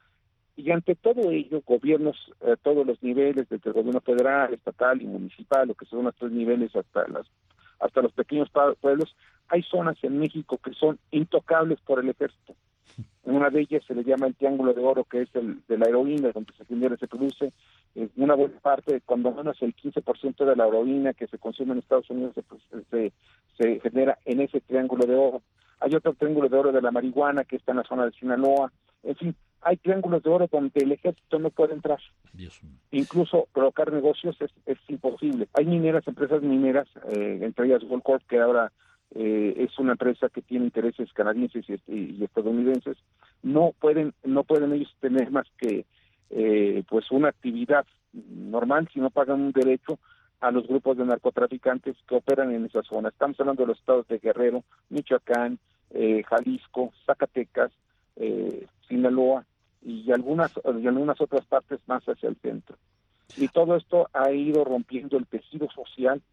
Y ante todo ello, gobiernos a eh, todos los niveles, desde el gobierno federal, estatal y municipal, lo que son los tres niveles hasta las hasta los pequeños pueblos, hay zonas en México que son intocables por el ejército. En una de ellas se le llama el Triángulo de Oro, que es el de la heroína, donde se genera, se produce eh, una buena parte, cuando menos el quince por ciento de la heroína que se consume en Estados Unidos se, se, se genera en ese Triángulo de Oro. Hay otro Triángulo de Oro de la marihuana, que está en la zona de Sinaloa. En fin, hay triángulos de oro donde el ejército no puede entrar. Dios mío. Incluso colocar negocios es, es imposible. Hay mineras, empresas mineras, eh, entre ellas Goldcorp, que ahora eh, es una empresa que tiene intereses canadienses y, y, y estadounidenses. No pueden, no pueden ellos tener más que eh, pues una actividad normal si no pagan un derecho a los grupos de narcotraficantes que operan en esa zona. Estamos hablando de los estados de Guerrero, Michoacán, eh, Jalisco, Zacatecas, eh, Sinaloa y algunas y algunas otras partes más hacia el centro. Y todo esto ha ido rompiendo el tejido social,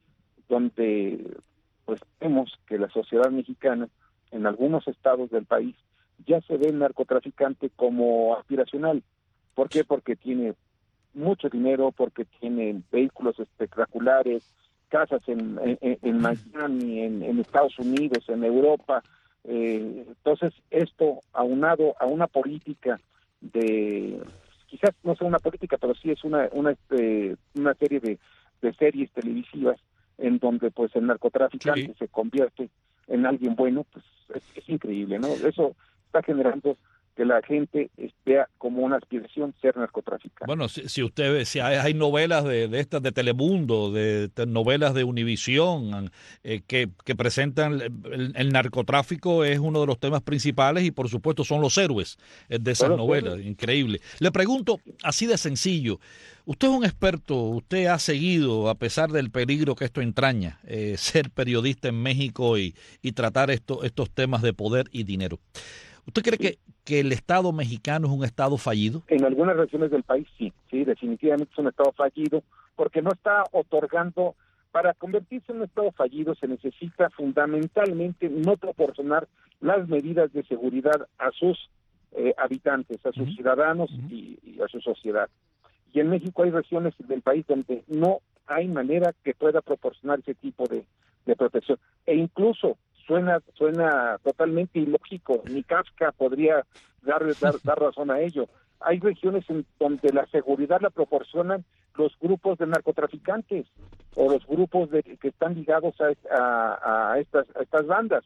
donde pues vemos que la sociedad mexicana en algunos estados del país ya se ve el narcotraficante como aspiracional. ¿Por qué? Porque tiene mucho dinero, porque tiene vehículos espectaculares, casas en, en, en Miami, en, en Estados Unidos, en Europa. Eh, entonces esto aunado a una política de, quizás no sea una política, pero sí es una una este, una serie de, de series televisivas en donde pues el narcotraficante sí. se convierte en alguien bueno, pues es, es increíble, ¿no? Eso está generando que la gente vea como una aspiración ser narcotraficante. Bueno, si, si usted ve, si hay, hay novelas de, de estas de Telemundo, de, de novelas de Univisión, eh, que, que presentan el, el narcotráfico es uno de los temas principales y por supuesto son los héroes de esas Pero novelas, sí. Increíble. Le pregunto, así de sencillo, usted es un experto, usted ha seguido, a pesar del peligro que esto entraña, eh, ser periodista en México y, y tratar esto, estos temas de poder y dinero. ¿Usted cree que, que el Estado mexicano es un Estado fallido? En algunas regiones del país sí, sí, definitivamente es un Estado fallido, porque no está otorgando, para convertirse en un Estado fallido se necesita fundamentalmente no proporcionar las medidas de seguridad a sus eh, habitantes, a sus uh-huh. ciudadanos uh-huh. y, y a su sociedad. Y en México hay regiones del país donde no hay manera que pueda proporcionar ese tipo de, de protección. E incluso Suena suena totalmente ilógico, ni Kafka podría dar, dar, dar razón a ello. Hay regiones en donde la seguridad la proporcionan los grupos de narcotraficantes o los grupos de, que están ligados a, a, a, estas, a estas bandas.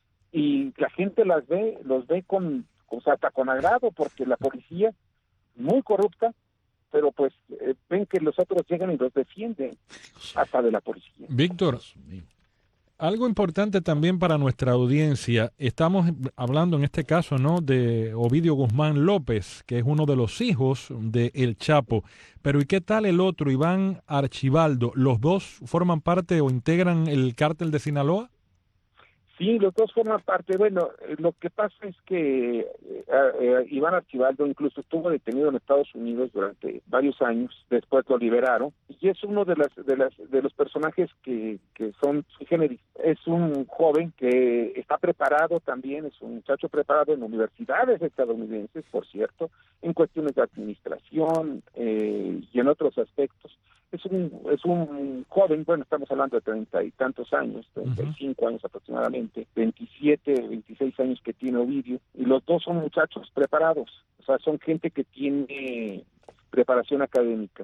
Y la gente las ve, los ve con, o sea, hasta con agrado, porque la policía, muy corrupta, pero pues eh, ven que los otros llegan y los defienden hasta de la policía. Víctor, algo importante también para nuestra audiencia, estamos hablando en este caso, ¿no?, de Ovidio Guzmán López, que es uno de los hijos de El Chapo, pero ¿y qué tal el otro, Iván Archibaldo? ¿Los dos forman parte o integran el cártel de Sinaloa? Sí, los dos forman parte. Bueno, lo que pasa es que eh, eh, Iván Archibaldo incluso estuvo detenido en Estados Unidos durante varios años, después lo liberaron, y es uno de las de las de los personajes que, que son sui generis. Es un joven que está preparado también, es un muchacho preparado en universidades estadounidenses, por cierto, en cuestiones de administración eh, y en otros aspectos. Es un es un joven, bueno, estamos hablando de treinta y tantos años, treinta y cinco uh-huh. años aproximadamente, veintisiete, veintiséis años que tiene Ovidio, y los dos son muchachos preparados, o sea, son gente que tiene preparación académica,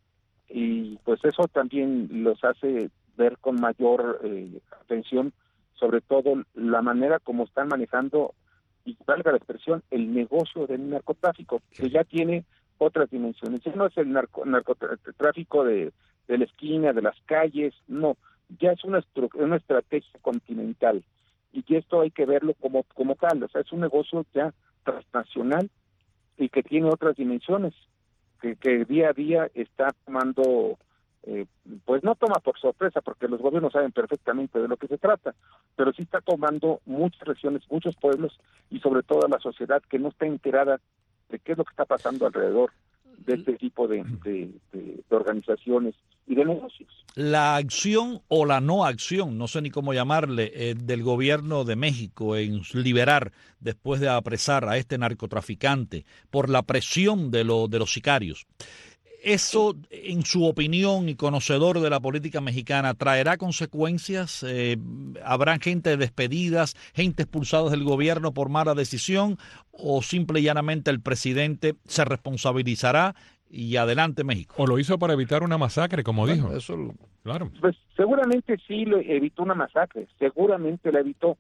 y pues eso también los hace ver con mayor eh, atención, sobre todo la manera como están manejando, y valga la expresión, el negocio del narcotráfico, que ya tiene otras dimensiones. Ya no es el narco, narcotráfico de, de la esquina, de las calles, no, ya es una, una estrategia continental, y esto hay que verlo como, como tal, o sea, es un negocio ya transnacional y que tiene otras dimensiones, que, que día a día está tomando, eh, pues no toma por sorpresa, porque los gobiernos saben perfectamente de lo que se trata, pero sí está tomando muchas regiones, muchos pueblos, y sobre todo la sociedad que no está enterada de qué es lo que está pasando alrededor de este tipo de, de, de, de organizaciones y de negocios. La acción o la no acción, no sé ni cómo llamarle, eh, del gobierno de México en liberar, después de apresar a este narcotraficante por la presión de, lo, de los sicarios. ¿Eso, en su opinión y conocedor de la política mexicana, traerá consecuencias? Eh, ¿Habrá gente despedidas, gente expulsada del gobierno por mala decisión? ¿O simple y llanamente el presidente se responsabilizará y adelante México? ¿O lo hizo para evitar una masacre, como bueno, dijo? Eso lo... Claro. Pues seguramente sí lo evitó una masacre, seguramente la evitó.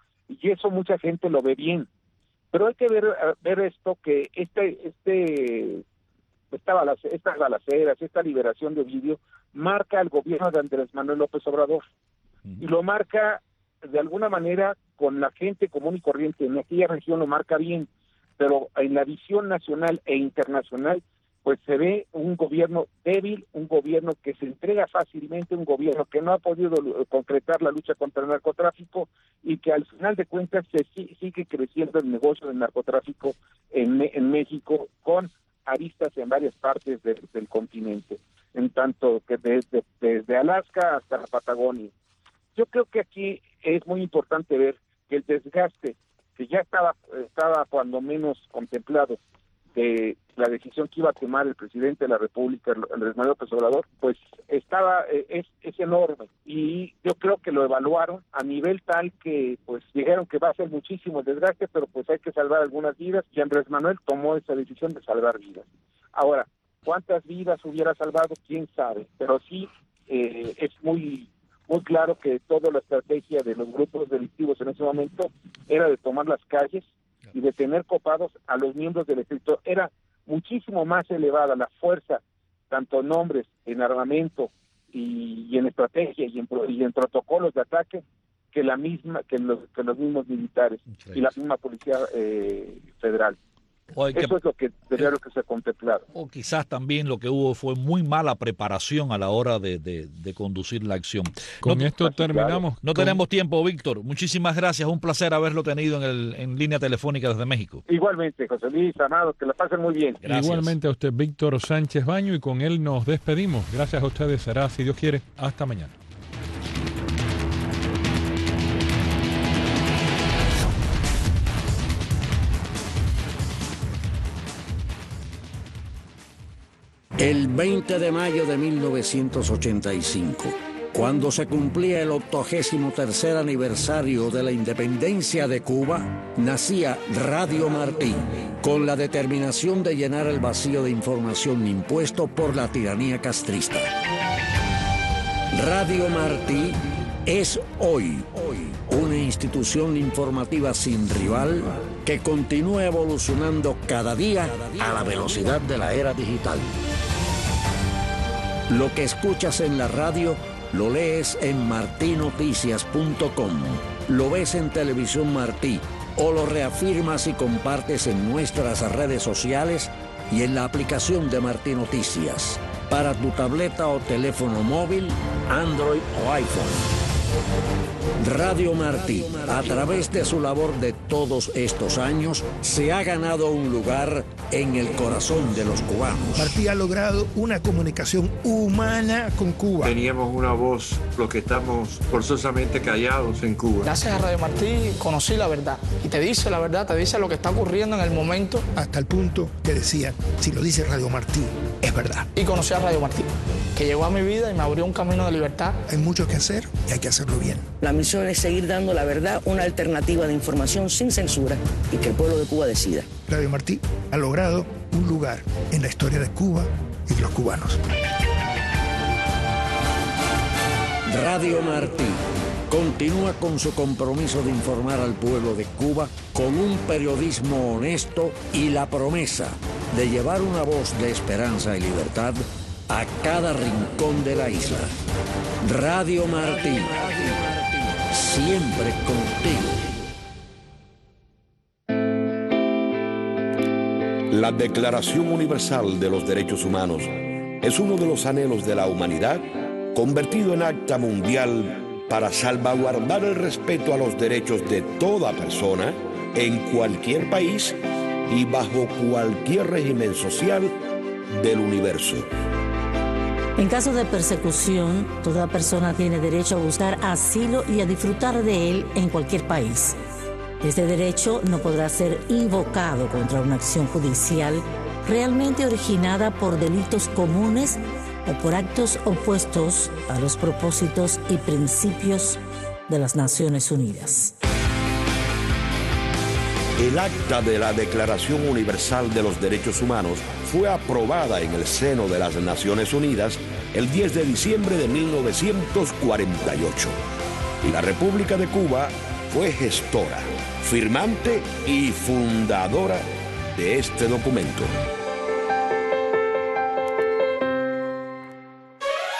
Y eso mucha gente lo ve bien. Pero hay que ver, ver esto, que este... este Esta balace, estas balaceras, esta liberación de Ovidio, marca al gobierno de Andrés Manuel López Obrador. Uh-huh. Y lo marca de alguna manera con la gente común y corriente. En aquella región lo marca bien, pero en la visión nacional e internacional, pues se ve un gobierno débil, un gobierno que se entrega fácilmente, un gobierno que no ha podido concretar la lucha contra el narcotráfico y que al final de cuentas se sigue creciendo el negocio del narcotráfico en, en México, con aristas en varias partes de, del continente, en tanto que desde, desde Alaska hasta la Patagonia. Yo creo que aquí es muy importante ver que el desgaste que ya estaba, estaba cuando menos contemplado de la decisión que iba a tomar el presidente de la República, Andrés Manuel López Obrador, pues estaba, es, es enorme, y yo creo que lo evaluaron a nivel tal que pues dijeron que va a ser muchísimo el desgaste, pero pues hay que salvar algunas vidas, y Andrés Manuel tomó esa decisión de salvar vidas. Ahora, ¿cuántas vidas hubiera salvado? Quién sabe, pero sí eh, es muy muy claro que toda la estrategia de los grupos delictivos en ese momento era de tomar las calles y de tener copados a los miembros del ejército. Era muchísimo más elevada la fuerza, tanto en hombres, en armamento y, y en estrategia y en, y en protocolos de ataque, que la misma que los, que los mismos militares y la misma policía eh, federal. O Eso que, es lo que debería eh, que se contemplar. O quizás también lo que hubo fue muy mala preparación a la hora de, de, de conducir la acción. Con no, esto terminamos. No con... tenemos tiempo, Víctor. Muchísimas gracias. Un placer haberlo tenido en, el, en línea telefónica desde México. Igualmente, José Luis, Amado, que la pasen muy bien. Gracias. Igualmente a usted, Víctor Sánchez Baño, y con él nos despedimos. Gracias a ustedes. Será, si Dios quiere, hasta mañana. El veinte de mayo de mil novecientos ochenta y cinco, cuando se cumplía el octogésimo tercer aniversario de la independencia de Cuba, nacía Radio Martí, con la determinación de llenar el vacío de información impuesto por la tiranía castrista. Radio Martí es hoy, hoy una institución informativa sin rival que continúa evolucionando cada día a la velocidad de la era digital. Lo que escuchas en la radio, lo lees en martí noticias punto com, lo ves en Televisión Martí o lo reafirmas y compartes en nuestras redes sociales y en la aplicación de Martí Noticias para tu tableta o teléfono móvil, Android o iPhone. Radio Martí, a través de su labor de todos estos años, se ha ganado un lugar en el corazón de los cubanos. Martí ha logrado una comunicación humana con Cuba. Teníamos una voz, los que estamos forzosamente callados en Cuba. Gracias a Radio Martí conocí la verdad. Y te dice la verdad, te dice lo que está ocurriendo en el momento. Hasta el punto que decían, si lo dice Radio Martí, es verdad. Y conocí a Radio Martí, que llegó a mi vida y me abrió un camino de libertad. Hay mucho que hacer y hay que hacerlo bien. La misión es seguir dando la verdad, una alternativa de información sin censura y que el pueblo de Cuba decida. Radio Martí ha logrado un lugar en la historia de Cuba y de los cubanos. Radio Martí continúa con su compromiso de informar al pueblo de Cuba con un periodismo honesto y la promesa de llevar una voz de esperanza y libertad a cada rincón de la isla. Radio Martí, siempre contigo. La Declaración Universal de los Derechos Humanos es uno de los anhelos de la humanidad convertido en acta mundial para salvaguardar el respeto a los derechos de toda persona en cualquier país y bajo cualquier régimen social del universo. En caso de persecución, toda persona tiene derecho a buscar asilo y a disfrutar de él en cualquier país. Este derecho no podrá ser invocado contra una acción judicial realmente originada por delitos comunes o por actos opuestos a los propósitos y principios de las Naciones Unidas. El acta de la Declaración Universal de los Derechos Humanos fue aprobada en el seno de las Naciones Unidas el diez de diciembre de mil novecientos cuarenta y ocho. Y la República de Cuba fue gestora, firmante y fundadora de este documento.